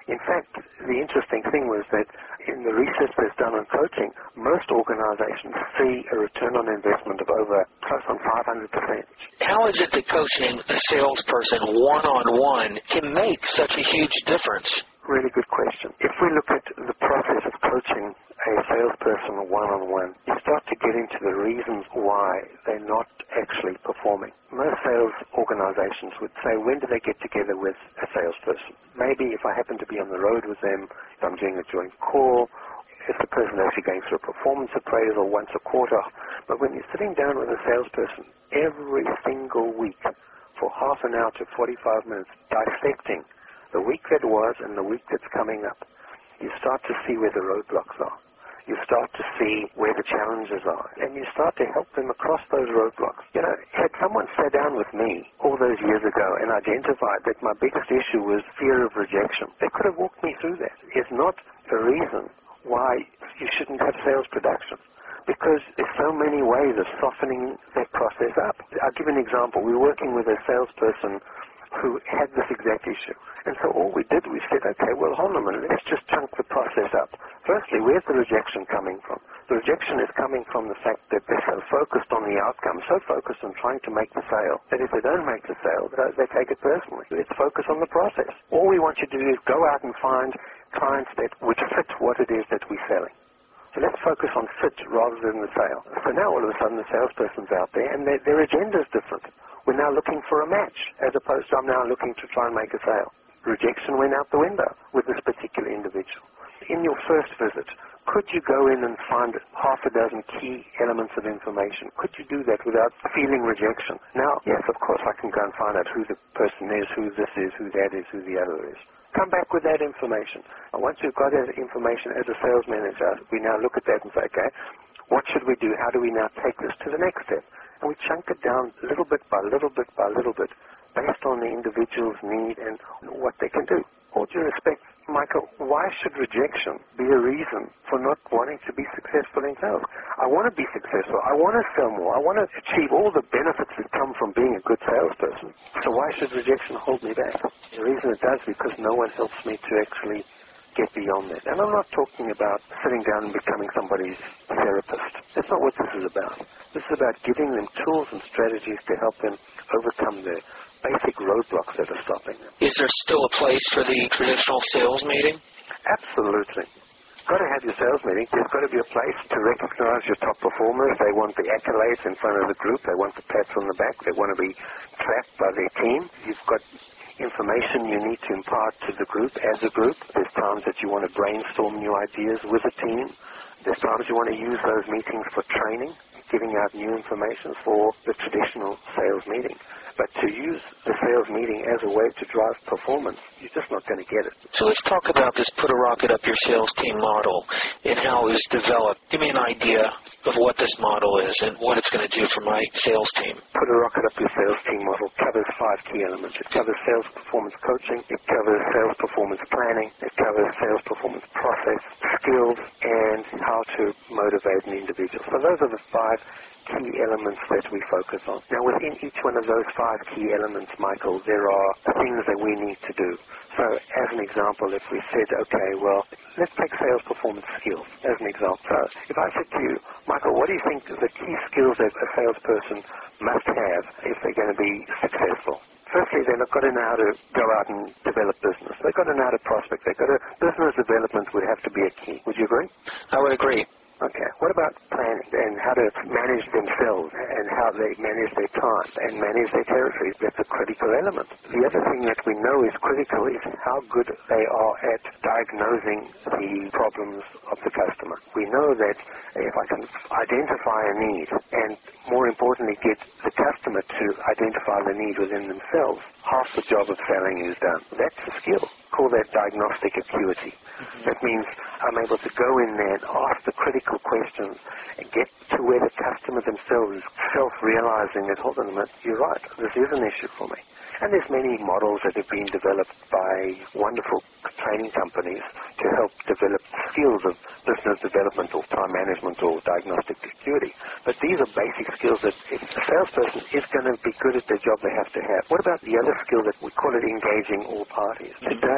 In fact, the interesting thing was that in the research that's done on coaching, most organizations see a return on investment of over close on 500%. How is it that coaching a salesperson one-on-one can make such a huge difference? Really good question. If we look at the process of coaching a salesperson one-on-one, you start to get into the reasons why they're not actually performing. Most sales organizations would say, when do they get together with a salesperson? Maybe if I happen to be on the road with them, if I'm doing a joint call, if the person is actually going through a performance appraisal once a quarter. But when you're sitting down with a salesperson every single week for half an hour to 45 minutes dissecting the week that was and the week that's coming up, you start to see where the roadblocks are. You start to see where the challenges are, and you start to help them across those roadblocks. You know, had someone sat down with me all those years ago and identified that my biggest issue was fear of rejection, they could have walked me through that. It's not a reason why you shouldn't have sales production, because there's so many ways of softening that process up. I'll give an example. We were working with a salesperson who had this exact issue. And so all we did, we said, okay, well, hold on a minute, let's just chunk the process up. Firstly, where's the rejection coming from? The rejection is coming from the fact that they're so focused on the outcome, so focused on trying to make the sale, that if they don't make the sale, they take it personally. Let's focus on the process. All we want you to do is go out and find clients that would fit what it is that we're selling. So let's focus on fit rather than the sale. So now all of a sudden the salesperson's out there and their agenda is different. We're now looking for a match as opposed to I'm now looking to try and make a sale. Rejection went out the window with this particular individual. In your first visit, could you go in and find half a dozen key elements of information? Could you do that without feeling rejection? Now, yes, of course I can go and find out who the person is, who this is, who that is, who the other is. Come back with that information. And once we've got that information as a sales manager, we now look at that and say, okay, what should we do? How do we now take this to the next step? And we chunk it down little bit by little bit by little bit based on the individual's need and what they can do. All due respect, Michael, why should rejection be a reason for not wanting to be successful in sales? I want to be successful. I want to sell more. I want to achieve all the benefits that come from being a good salesperson. So why should rejection hold me back? The reason it does is because no one helps me to actually get beyond that. And I'm not talking about sitting down and becoming somebody's therapist. That's not what this is about. This is about giving them tools and strategies to help them overcome the basic roadblocks that are stopping them. Is there still a place for the traditional sales meeting? Absolutely. Got to have your sales meeting. There's got to be a place to recognize your top performers. They want the accolades in front of the group. They want the pats on the back. They want to be tracked by their team. You've got information you need to impart to the group as a group. There's times that you want to brainstorm new ideas with a team. There's times you want to use those meetings for training, giving out new information for the traditional sales meeting. But to use the sales meeting as a way to drive performance, you're just not going to get it. So let's talk about this Put a Rocket Up Your Sales Team model and how it was developed. Give me an idea of what this model is and what it's going to do for my sales team. Put a Rocket Up Your Sales Team model covers 5 key elements. It covers sales performance coaching. It covers sales performance planning. It covers sales performance process, skills, and how to motivate an individual. So those are the 5 key elements that we focus on. Now, within each one of those 5 key elements, Michael, there are things that we need to do. So, as an example, if we said, okay, well, let's take sales performance skills as an example. So, if I said to you, Michael, what do you think the key skills that a salesperson must have if they're going to be successful? Firstly, they've got to know how to go out and develop business. They've got to know how to prospect. Business development would have to be a key. Would you agree? I would agree. Okay. What about planning and how to manage themselves and how they manage their time and manage their territories? That's a critical element. The other thing that we know is critical is how good they are at diagnosing the problems of the customer. We know that if I can identify a need and, more importantly, get the customer to identify the need within themselves, half the job of selling is done. That's a skill. Call that diagnostic acuity. That means I'm able to go in there and ask the critical questions and get to where the customer themselves is self-realizing that, hold on a minute, you're right, this is an issue for me. And there's many models that have been developed by wonderful training companies to help develop skills of business development or time management or diagnostic acuity. But these are basic skills that if a salesperson is going to be good at their job, they have to have. What about the other skill that we call it engaging all parties? Today,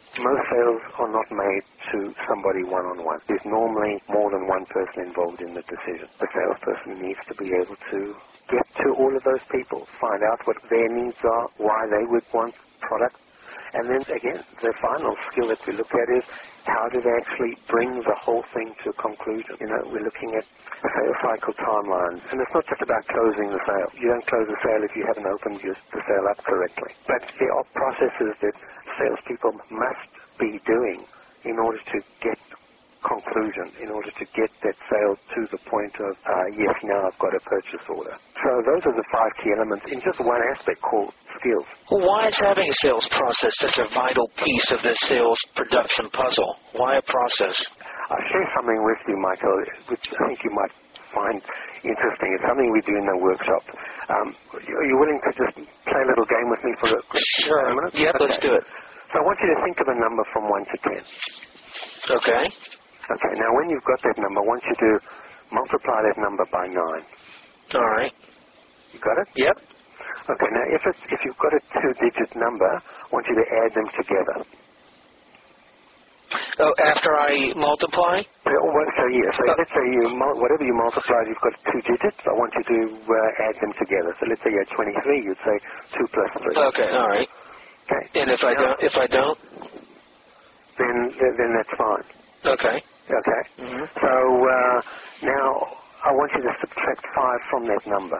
Most sales are not made to somebody one-on-one. There's normally more than one person involved in the decision. The salesperson needs to be able to get to all of those people, find out what their needs are, why they would want product, and then again, the final skill that we look at is how do they actually bring the whole thing to a conclusion. You know, we're looking at sales cycle timelines, and it's not just about closing the sale. You don't close the sale if you haven't opened the sale up correctly. But there are processes that salespeople must be doing in order to get conclusion, in order to get that sale to the point of, yes, now I've got a purchase order. So those are the 5 key elements in just one aspect called skills. Well, why is having a sales process such a vital piece of this sales production puzzle? Why a process? I'll share something with you, Michael, which I think you might find interesting. It's something we do in the workshop. Are you willing to just play a little game with me for a minute? Yep, okay. Let's do it. So I want you to think of a number from 1 to 10. Okay. Okay, now when you've got that number, I want you to multiply that number by 9. All right. You got it? Yep. Okay, now if you've got a 2-digit number, I want you to add them together. Oh, after I multiply? So let's say whatever you multiplied, you've got 2 digits. I want you to add them together. So let's say you had 23, you'd say 2 plus 3. Okay, all right. Okay. And if I don't? Then that's fine. Okay. Okay. Mm-hmm. So now I want you to subtract 5 from that number.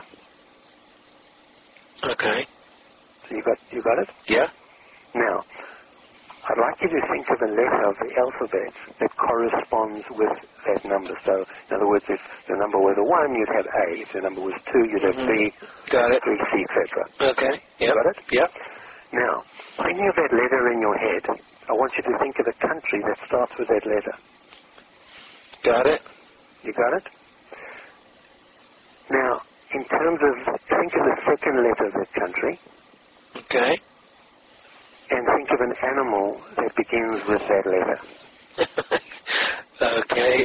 Okay. So you got it? Yeah. Now, I'd like you to think of a letter of the alphabet that corresponds with that number. So, in other words, if your number was a 1, you'd have A. If your number was 2, you'd have B, got it. 3, C, etc. Okay. Yep. You got it? Yep. Now, thinking of that letter in your head, I want you to think of a country that starts with that letter. Got it. You got it? Now, in terms of, think of the second letter of that country. Okay. And think of an animal that begins with that letter. Okay.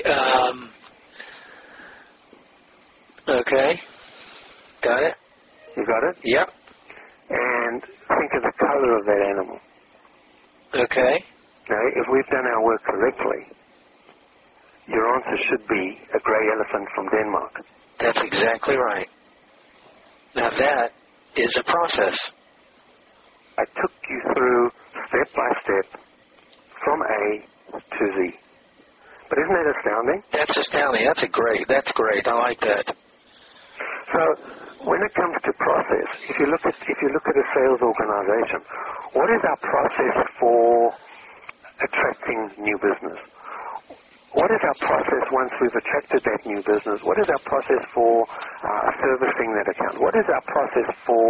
Okay. Got it. You got it? Yep. And think of the color of that animal. Okay. Now, if we've done our work correctly, your answer should be a grey elephant from Denmark. That's exactly right. Now that is a process. I took you through step by step from A to Z. But isn't that astounding? That's astounding. That's great. I like that. So when it comes to process, if you look at a sales organization, what is our process for attracting new business? What is our process once we've attracted that new business? What is our process for servicing that account? What is our process for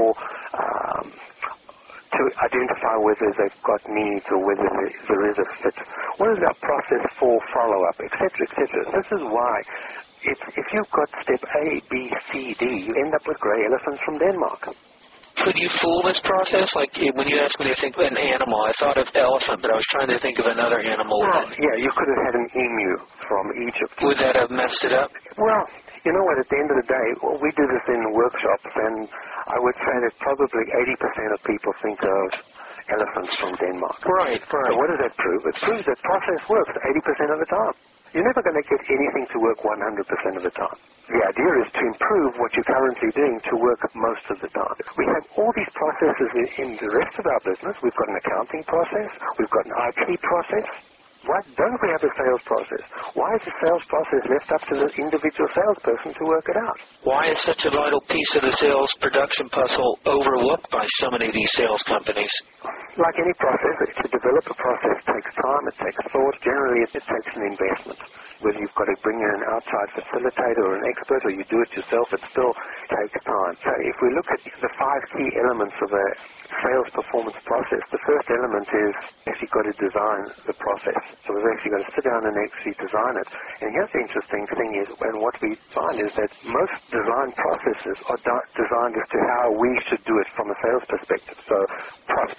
to identify whether they've got needs or whether there is a fit? What is our process for follow-up, etc., etc.? This is why if you've got step A, B, C, D, you end up with grey elephants from Denmark. Could you fool this process? Like when you asked me to think of an animal, I thought of elephant, but I was trying to think of another animal. Well, yeah, you could have had an emu from Egypt. Would that have messed it up? Well, you know what, at the end of the day, we do this in workshops, and I would say that probably 80% of people think of elephants from Denmark. Right. So what does that prove? It proves that process works 80% of the time. You're never going to get anything to work 100% of the time. The idea is to improve what you're currently doing to work most of the time. We have all these processes in the rest of our business. We've got an accounting process. We've got an IT process. Why don't we have a sales process? Why is the sales process left up to the individual salesperson to work it out? Why is such a vital piece of the sales production puzzle overlooked by so many of these sales companies? Like any process, to develop a process takes time, it takes thought. Generally, it takes an investment. Whether you've got to bring in an outside facilitator or an expert or you do it yourself, it still takes time. So if we look at the 5 key elements of a sales performance process, the first element is actually got to design the process. So we've actually got to sit down and actually design it. And here's the interesting thing is, and what we find is that most design processes are designed as to how we should do it from a sales perspective. So prospects will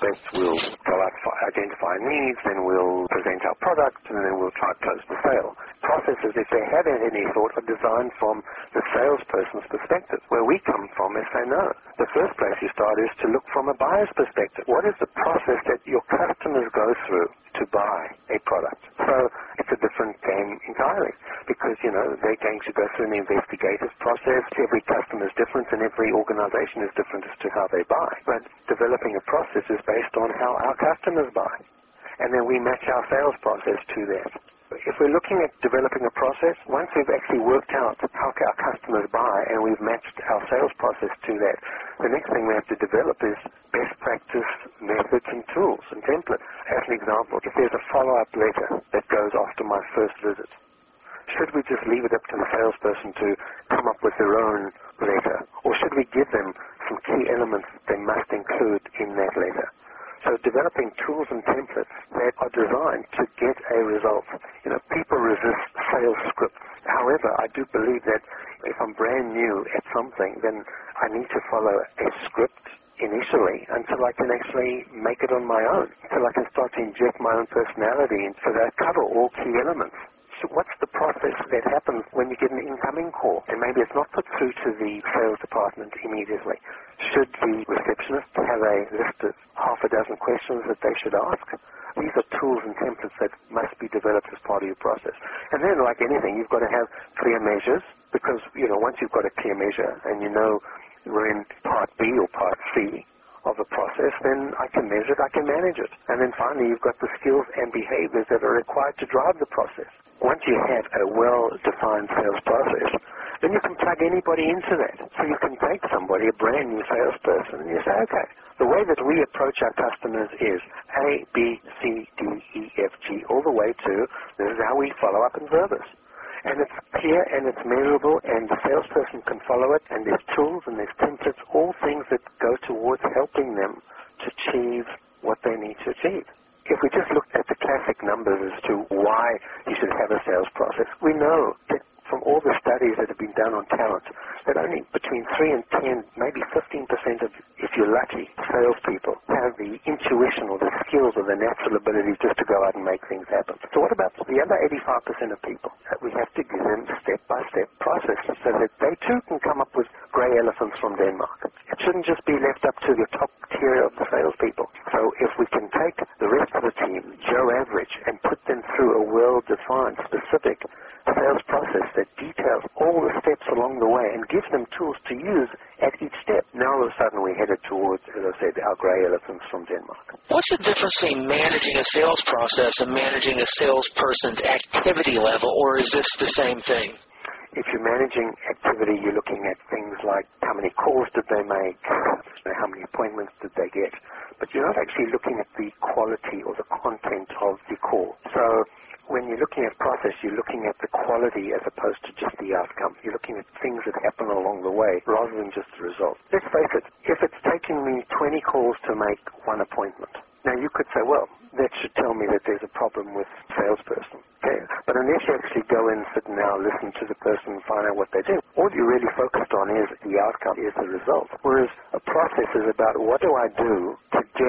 we'll go out, identify needs, then we'll present our product, and then we'll try to close the sale. Processes, if they have any thought, are designed from the salesperson's perspective. Where we come from is say, no, the first place you start is to look from a buyer's perspective. What is the process that your customers go through to buy a product? So it's a different game entirely, because, they're going to go through an investigative process. Every customer is different, and every organization is different as to how they buy. But developing a process is based on how our customers buy, and then we match our sales process to that. If we're looking at developing a process, once we've actually worked out how our customers buy and we've matched our sales process to that, the next thing we have to develop is best practice methods and tools and templates. As an example, if there's a follow-up letter that goes after my first visit, should we just leave it up to the salesperson to come up with their own letter, or should we give them some key elements they must include in that letter? So developing tools and templates that are designed to get a result. People resist sales scripts. However, I do believe that if I'm brand new at something, then I need to follow a script initially until I can actually make it on my own, until I can start to inject my own personality so that I cover all key elements. So what's the process that happens when you get an incoming call? And maybe it's not put through to the sales department immediately. Should the receptionist have a list of half a dozen questions that they should ask? These are tools and templates that must be developed as part of your process. And then, like anything, you've got to have clear measures, because, once you've got a clear measure and we're in part B or part C of a process, then I can measure it, I can manage it. And then finally, you've got the skills and behaviors that are required to drive the process. Once you have a well-defined sales process, then you can plug anybody into that. So you can take somebody, a brand new salesperson, and you say, okay, the way that we approach our customers is A, B, C, D, E, F, G, all the way to this is how we follow up in service. And it's clear and it's measurable, and the salesperson can follow it, and there's tools and there's templates, all things that go towards helping them to achieve what they need to achieve. If we just look at the classic numbers as to why you should have a sales process, we know that from all the studies that have been done on talent, that only between 3 and 10, maybe 15% of, if you're lucky, salespeople have the intuition or the skills or the natural ability just to go out and make things happen. So what about the other 85% of people? We have to give them step-by-step processes so that they too can come up with grey elephants from Denmark. It shouldn't just be left up to the top tier of the salespeople. So if we can take the rest of the team, Joe Average, and put them through a well-defined, specific sales process that details all the steps along the way and gives them tools to use at each step, now all of a sudden we're headed towards, as I said, our grey elephants from Denmark. What's the difference between managing a sales process and managing a salesperson's activity level, or is this the same thing? If you're managing activity, you're looking at things like how many calls did they make, how many appointments did they get, but you're not actually looking at the quality or the content of the call. So when you're looking at process, you're looking at the quality as opposed to just the outcome. You're looking at things that happen along the way rather than just the result. Let's face it, if it's taking me 20 calls to make one appointment, now you could say, well, that should tell me that there's a problem with the salesperson. Okay? But unless you actually go in, sit now, listen to the person and find out what they do, all you're really focused on is the outcome, is the result. Whereas a process is about what do I do to get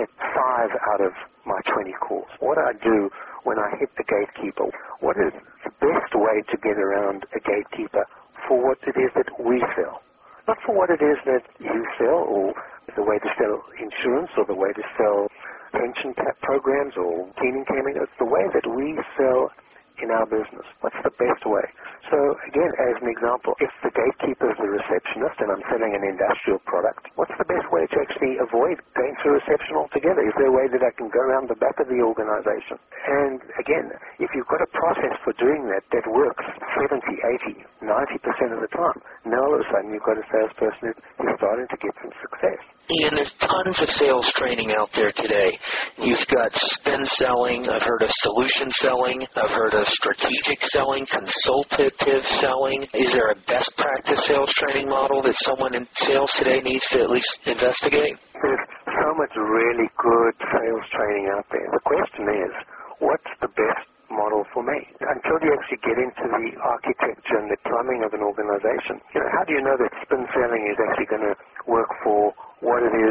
5 out of my 20 calls? What do I do when I hit the gatekeeper? What is the best way to get around a gatekeeper for what it is that we sell? Not for what it is that you sell, or the way to sell insurance, or the way to sell pension programs or cleaning campaigns. It's the way that we sell in our business. What's the best way? So again, as an example, if the gatekeeper is the receptionist and I'm selling an industrial product, what's the best way to actually avoid going through reception altogether? Is there a way that I can go around the back of the organization? And again, if you've got a process for doing that that works 70, 80, 90% of the time, now all of a sudden you've got a salesperson who's starting to get some success. Ian, there's tons of sales training out there today. You've got spin selling. I've heard of solution selling. I've heard of strategic selling, consultative selling. Is there a best practice sales training model that someone in sales today needs to at least investigate? There's so much really good sales training out there. The question is, what's the best model for me? Until you actually get into the architecture and the plumbing of an organization, how do you know that spin selling is actually going to work for what it is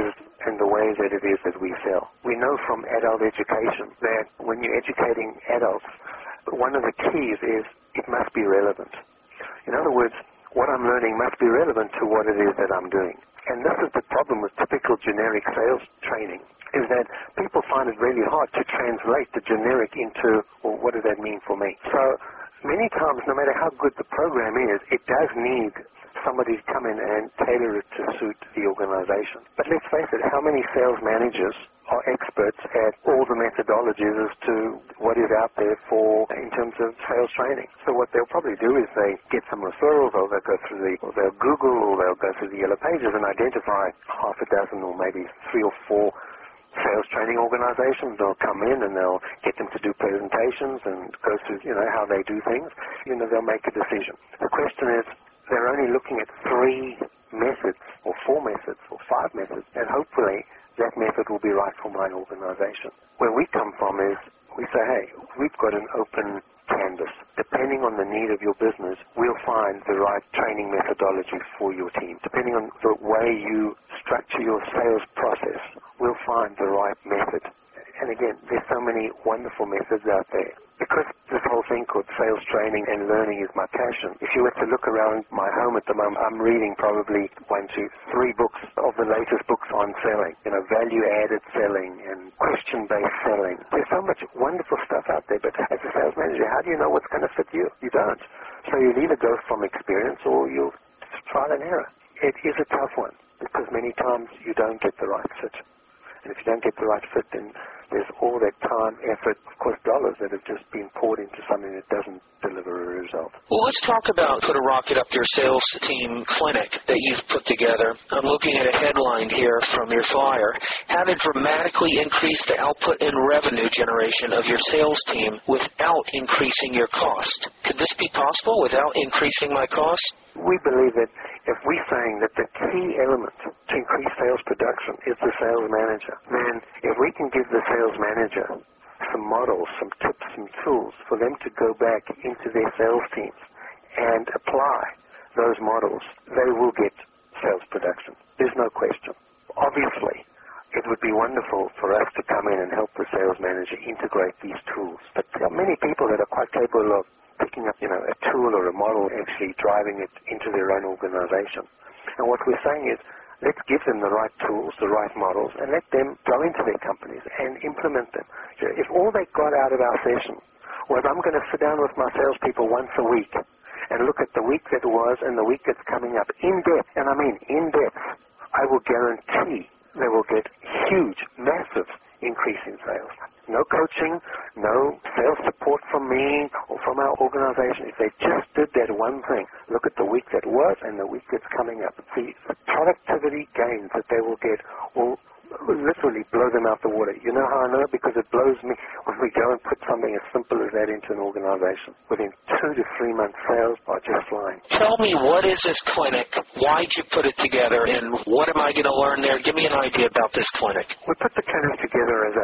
in the way that it is that we sell. We know from adult education that when you're educating adults, one of the keys is it must be relevant. In other words, what I'm learning must be relevant to what it is that I'm doing. And this is the problem with typical generic sales training, is that people find it really hard to translate the generic into, well, what does that mean for me? So many times, no matter how good the program is, it does need somebody to come in and tailor it to suit the organization. But let's face it, how many sales managers are experts at all the methodologies as to what is out there for in terms of sales training? So what they'll probably do is they get some referrals, or they'll go through or they'll Google, or they'll go through the Yellow Pages and identify half a dozen or maybe 3 or 4 sales training organizations. They'll come in and they'll get them to do presentations and go through, how they do things. They'll make a decision. The question is, they're only looking at 3 methods or 4 methods or 5 methods, and hopefully that method will be right for my organization. Where we come from is we say, hey, we've got an open canvas. Depending on the need of your business, we'll find the right training methodology for your team. Depending on the way you structure your sales process, we'll find the right method. And again, there's so many wonderful methods out there. Because this whole thing called sales training and learning is my passion, if you were to look around my home at the moment, I'm reading probably 1, 2, 3 books of the latest books on selling, value-added selling and question-based selling. There's so much wonderful stuff out there, but as a sales manager, how do you know what's going to fit you? You don't. So you'll either go from experience or you'll trial and error. It is a tough one because many times you don't get the right fit. And if you don't get the right fit, then there's all that time, effort, of course, dollars that have just been poured into something that doesn't deliver a result. Well, let's talk about Put a Rocket Up Your Sales Team clinic that you've put together. I'm looking at a headline here from your flyer. How to dramatically increase the output and revenue generation of your sales team without increasing your cost. Could this be possible without increasing my cost? We believe that if we're saying that the key element to increase sales production is the sales manager, then if we can give the sales manager some models, some tips, some tools for them to go back into their sales teams and apply those models, they will get sales production. There's no question. Obviously, it would be wonderful for us to come in and help the sales manager integrate these tools. But there are many people that are quite capable of picking up, a tool or a model, actually driving it into their own organization. And what we're saying is, let's give them the right tools, the right models, and let them go into their companies and implement them. So if all they got out of our session was, I'm going to sit down with my salespeople once a week and look at the week that was and the week that's coming up in depth, and I mean in depth, I will guarantee they will get huge, massive increase in sales. No coaching, no sales support from me or from our organization. If they just did that one thing, look at the week that was and the week that's coming up. The productivity gains that they will get will literally blow them out the water. You know how I know? Because it blows me when we go and put something as simple as that into an organization. Within 2 to 3 months, sales are just flying. Tell me, what is this clinic? Why'd you put it together? And what am I going to learn there? Give me an idea about this clinic. We put the clinic together as,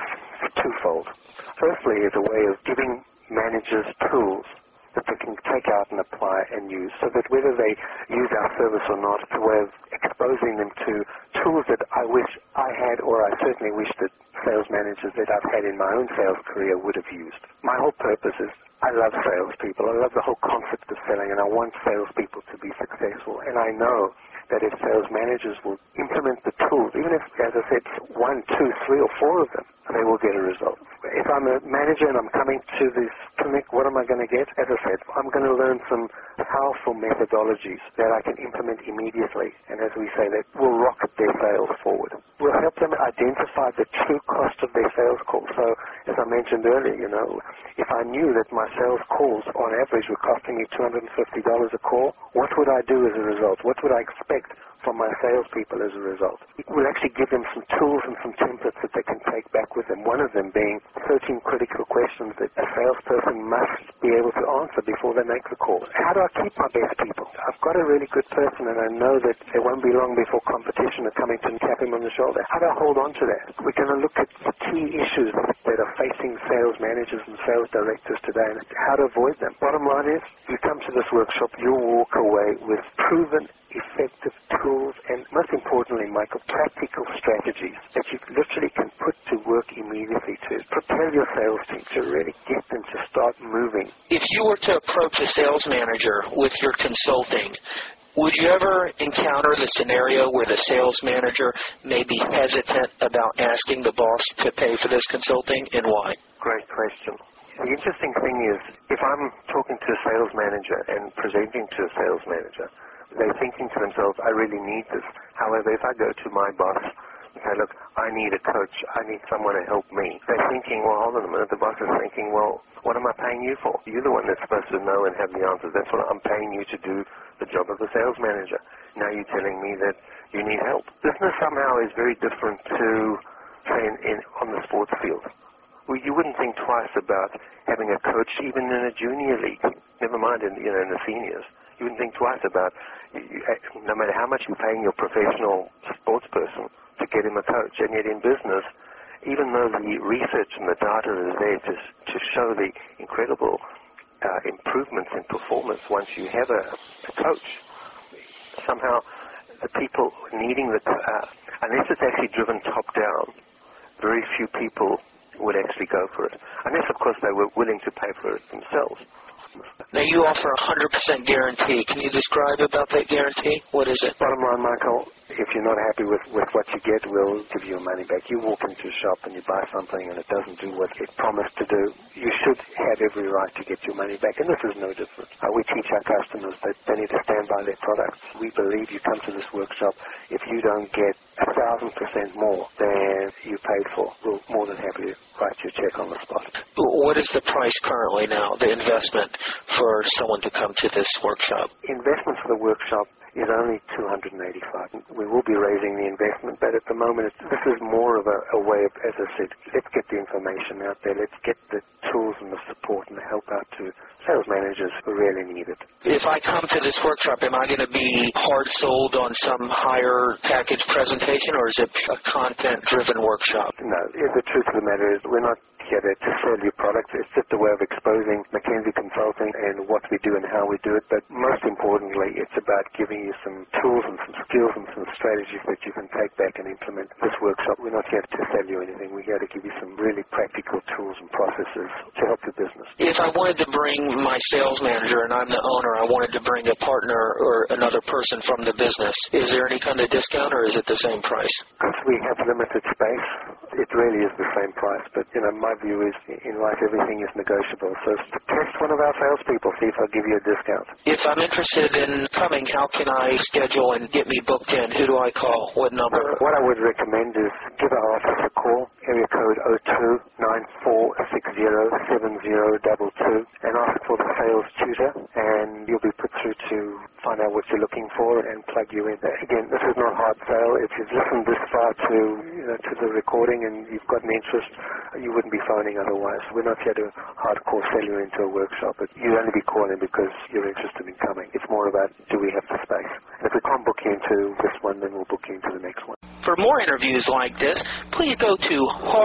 twofold. Firstly, is a way of giving managers tools that they can take out and apply and use, so that whether they use our service or not, it's a way of exposing them to tools that I wish I had, or I certainly wish that sales managers that I've had in my own sales career would have used. My whole purpose is, I love salespeople. I love the whole concept of selling, and I want salespeople to be successful. And I know that if sales managers will implement the tools, even if, as I said, 1, 2, 3, or 4 of them, they will get a result. If I'm a manager and I'm coming to this clinic, what am I going to get? As I said, I'm going to learn some powerful methodologies that I can implement immediately, and as we say, that will rocket their sales forward. We'll help them identify the true cost of their sales calls. So, as I mentioned earlier, if I knew that my sales calls on average were costing me $250 a call, what would I do as a result? What would I expect from my salespeople as a result? We'll actually give them some tools and some templates that they can take back with them, one of them being 13 critical questions that a salesperson must be able to answer before they make the call. How do I keep my best people? I've got a really good person and I know that it won't be long before competition are coming to tap him on the shoulder. How do I hold on to that? We're going to look at the key issues that are facing sales managers and sales directors today and how to avoid them. Bottom line is, you come to this workshop, you'll walk away with proven, effective tools and, most importantly, Michael, practical strategies that you literally can put to work immediately to prepare your sales team to really get them to start moving. If you were to approach a sales manager with your consulting, would you ever encounter the scenario where the sales manager may be hesitant about asking the boss to pay for this consulting, and why? Great question. The interesting thing is, if I'm talking to a sales manager and presenting to a sales manager, they're thinking to themselves, I really need this. However, if I go to my boss and say, look, I need a coach, I need someone to help me, they're thinking, well, hold on a minute. The boss is thinking, well, what am I paying you for? You're the one that's supposed to know and have the answers. That's what I'm paying you to do, the job of a sales manager. Now you're telling me that you need help. Business somehow is very different to, say, on the sports field. Well, you wouldn't think twice about having a coach even in a junior league, never mind in the seniors. You wouldn't think twice about, no matter how much you're paying your professional sports person, to get him a coach. And yet in business, even though the research and the data is there to show the incredible improvements in performance once you have a coach, somehow the people needing unless it's actually driven top down, very few people would actually go for it. Unless, of course, they were willing to pay for it themselves. Now, you offer a 100% guarantee. Can you describe about that guarantee? What is it? Bottom line, Michael, if you're not happy with what you get, we'll give you your money back. You walk into a shop and you buy something and it doesn't do what it promised to do, you should have every right to get your money back. And this is no different. We teach our customers that they need to stand by their products. We believe you come to this workshop, if you don't get 1,000% more than you paid for, we're more than happy to write you a check on the spot. What is the price currently now, the investment for someone to come to this workshop? Investment for the workshop is only $285. We will be raising the investment, but at the moment this is more of a way of, as I said, let's get the information out there, let's get the tools and the support and the help out to sales managers who really need it. If I come to this workshop, am I going to be hard sold on some higher package presentation, or is it a content-driven workshop? No, the truth of the matter is we're not here to sell your product. It's just a way of exposing Mackenzie Consulting and what we do and how we do it. But most importantly, it's about giving you some tools and some skills and some strategies that you can take back and implement this workshop. We're not here to sell you anything. We're here to give you some really practical tools and processes to help your business. If I wanted to bring my sales manager and I'm the owner, I wanted to bring a partner or another person from the business, is there any kind of discount or is it the same price? Because we have limited space, it really is the same price. But, my view is in life everything is negotiable. So test one of our salespeople, see if I'll give you a discount. If I'm interested in coming, how can I schedule and get me booked in? Who do I call? What number? What I would recommend is give our office a call, area code 02-9460-7022, and ask for the sales tutor, and you'll be put through to find out what you're looking for and plug you in. Again, this is not hard sale. If you've listened this far to the recording and you've got an interest, you wouldn't be phoning otherwise. We're not here to hardcore sell you into a workshop, but you'd only be calling because you're interested in coming. It's more about, do we have the space? And if we can't book you into this one, then we'll book you into the next one. For more interviews like this, please go to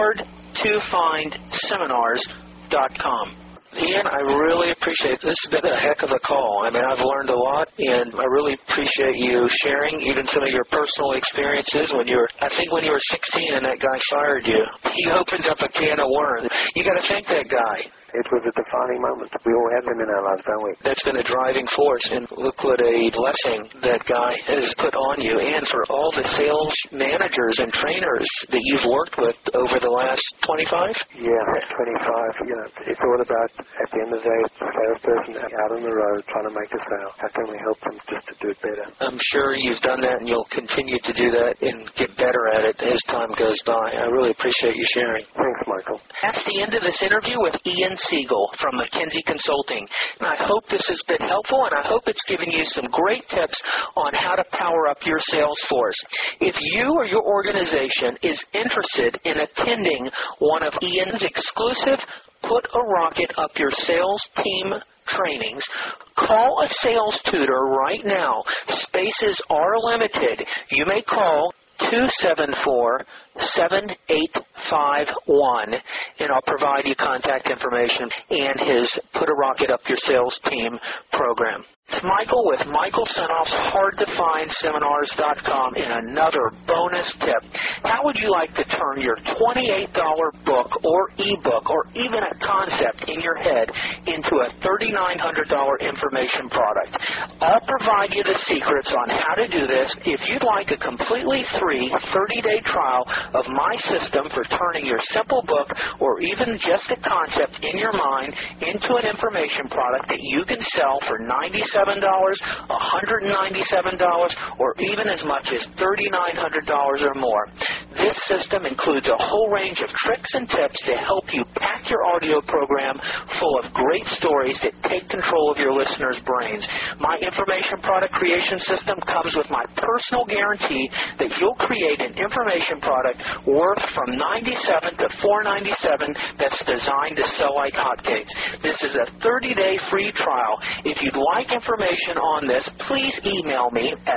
hardtofindseminars.com. Ian, I really appreciate it. This has been a heck of a call. I mean, I've learned a lot, and I really appreciate you sharing even some of your personal experiences when you were 16 and that guy fired you. He opened up a can of worms. You got to thank that guy. It was a defining moment. We all have them in our lives, don't we? That's been a driving force, and look what a blessing that guy has put on you, and for all the sales managers and trainers that you've worked with over the last 25? Yeah, 25. It's all about, at the end of the day, the salesperson out on the road trying to make a sale. How can we help them just to do it better? I'm sure you've done that, and you'll continue to do that and get better at it as time goes by. I really appreciate you sharing. Thanks, Michael. That's the end of this interview with Ian Siegel from Mackenzie Consulting. And I hope this has been helpful, and I hope it's given you some great tips on how to power up your sales force. If you or your organization is interested in attending one of Ian's exclusive Put a Rocket Up Your Sales Team trainings, call a sales tutor right now. Spaces are limited. You may call 274-7851, and I'll provide you contact information and his Put a Rocket Up Your Sales Team program. It's Michael with Michael Senoff's HardToFindSeminars.com and another bonus tip. How would you like to turn your $28 book or ebook or even a concept in your head into a $3,900 information product? I'll provide you the secrets on how to do this. If you'd like a completely free 30-day trial of my system for turning your simple book or even just a concept in your mind into an information product that you can sell for $97, $197, or even as much as $3,900 or more. This system includes a whole range of tricks and tips to help you pack your audio program full of great stories that take control of your listeners' brains. My information product creation system comes with my personal guarantee that you'll create an information product worth from $97 to $497 that's designed to sell like hotcakes. This is a 30-day free trial. If you'd like information on this, please email me at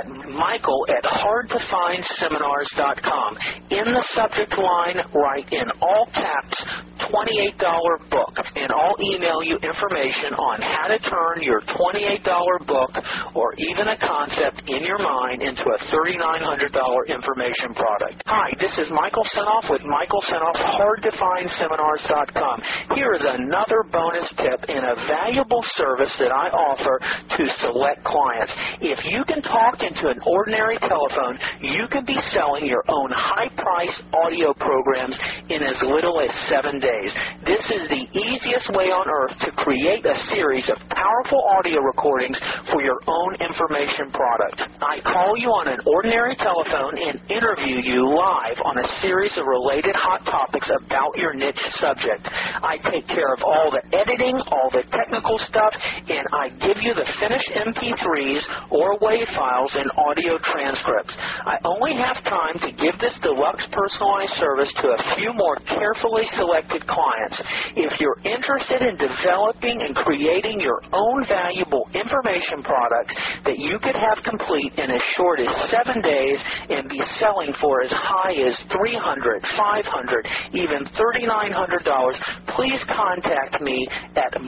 michael@hardtofindseminars.com. In the subject line, write in all caps $28 book, and I'll email you information on how to turn your $28 book or even a concept in your mind into a $3,900 information product. Hi, this is Michael Senoff with Michael Senoff, HardToFindSeminars.com. Here is another bonus tip and a valuable service that I offer to select clients. If you can talk into an ordinary telephone, you can be selling your own high-priced audio programs in as little as 7 days. This is the easiest way on earth to create a series of powerful audio recordings for your own information product. I call you on an ordinary telephone and interview you live on a series of related hot topics about your niche subject. I take care of all the editing, all the technical stuff, and I give you the finished MP3s or WAV files and audio transcripts. I only have time to give this deluxe personalized service to a few more carefully selected clients. If you're interested in developing and creating your own valuable information products that you could have complete in as short as 7 days and be selling for as high as $300, $500, even $3,900, please contact me at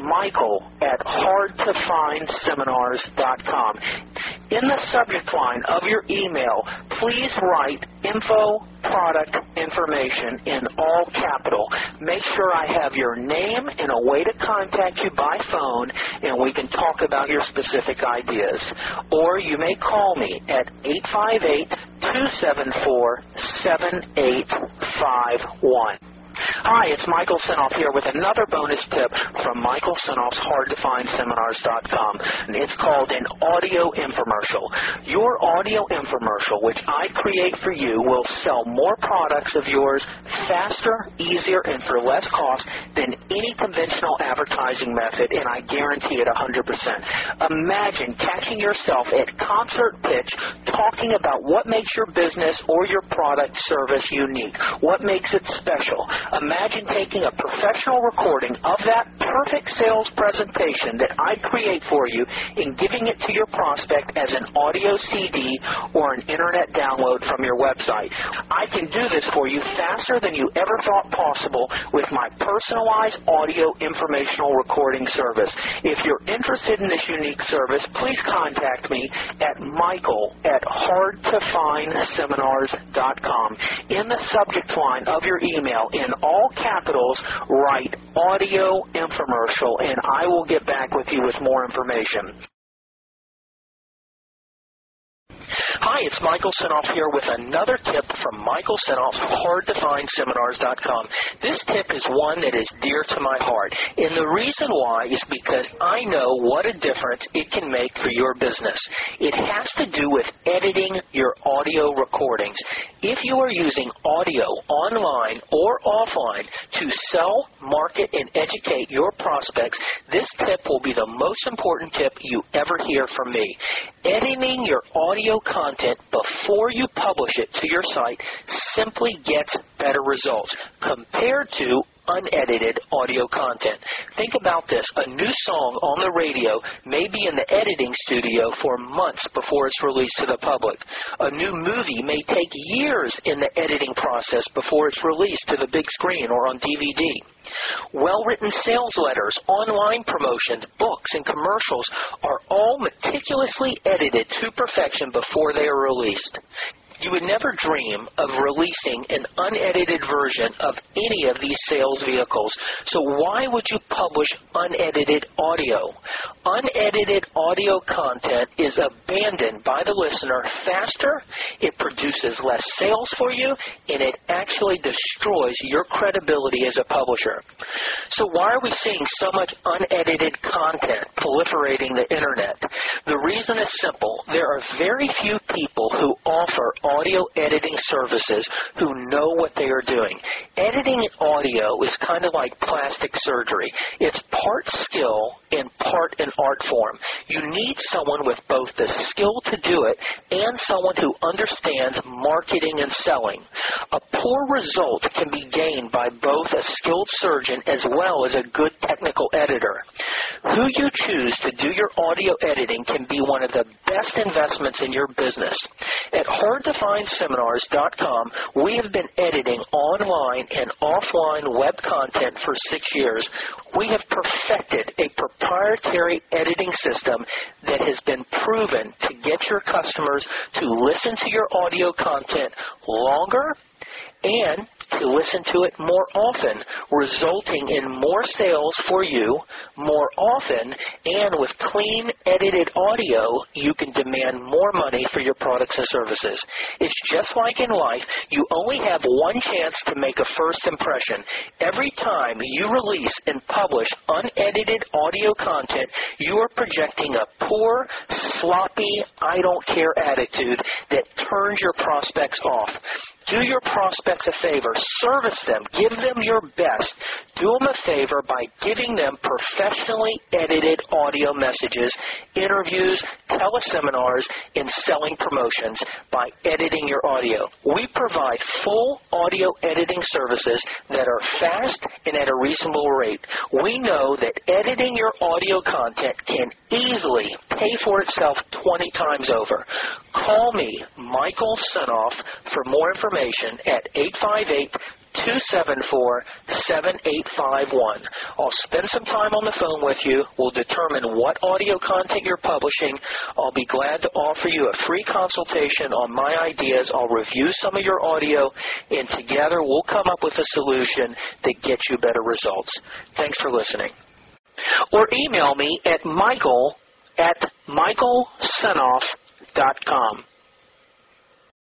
michael@hardtofindseminars.com. In the subject line of your email, please write info product information in all capital. Make sure I have your name and a way to contact you by phone, and we can talk about your specific ideas. Or you may call me at 858-274-7851. Hi, it's Michael Senoff here with another bonus tip from Michael Senoff's HardToFindSeminars.com, and it's called an audio infomercial. Your audio infomercial, which I create for you, will sell more products of yours faster, easier, and for less cost than any conventional advertising method, and I guarantee it 100%. Imagine catching yourself at concert pitch talking about what makes your business or your product service unique, what makes it special. Imagine taking a professional recording of that perfect sales presentation that I create for you and giving it to your prospect as an audio CD or an internet download from your website. I can do this for you faster than you ever thought possible with my personalized audio informational recording service. If you're interested in this unique service, please contact me at michael@hardtofindseminars.com. In the subject line of your email, in all capitals, write audio infomercial, and I will get back with you with more information. Hi, it's Michael Senoff here with another tip from Michael Senoff's HardToFindSeminars.com. This tip is one that is dear to my heart, and the reason why is because I know what a difference it can make for your business. It has to do with editing your audio recordings. If you are using audio online or offline to sell, market, and educate your prospects, this tip will be the most important tip you ever hear from me. Editing your audio content before you publish it to your site simply gets better results compared to unedited audio content. Think about this. A new song on the radio may be in the editing studio for months before it's released to the public. A new movie may take years in the editing process before it's released to the big screen or on DVD. Well-written sales letters, online promotions, books, and commercials are all meticulously edited to perfection before they are released. You would never dream of releasing an unedited version of any of these sales vehicles. So why would you publish unedited audio? Unedited audio content is abandoned by the listener faster, it produces less sales for you, and it actually destroys your credibility as a publisher. So why are we seeing so much unedited content proliferating the Internet? The reason is simple. There are very few people who offer audio editing services who know what they are doing. Editing audio is kind of like plastic surgery. It's part skill and part an art form. You need someone with both the skill to do it and someone who understands marketing and selling. A poor result can be gained by both a skilled surgeon as well as a good technical editor. Who you choose to do your audio editing can be one of the best investments in your business. At HardToFindSeminars.com, we have been editing online and offline web content for 6 years. We have perfected a proprietary editing system that has been proven to get your customers to listen to your audio content longer and to listen to it more often, resulting in more sales for you more often, and with clean, edited audio, you can demand more money for your products and services. It's just like in life, you only have one chance to make a first impression. Every time you release and publish unedited audio content, you are projecting a poor, sloppy, I don't care attitude that turns your prospects off. Do your prospects a favor. Service them. Give them your best. Do them a favor by giving them professionally edited audio messages, interviews, teleseminars, and selling promotions by editing your audio. We provide full audio editing services that are fast and at a reasonable rate. We know that editing your audio content can easily pay for itself 20 times over. Call me, Michael Senoff, for more information at 858-274-7851. I'll spend some time on the phone with you. We'll determine what audio content you're publishing. I'll be glad to offer you a free consultation on my ideas. I'll review some of your audio, and together we'll come up with a solution that gets you better results. Thanks for listening. Or email me at michael@michaelsenoff.com.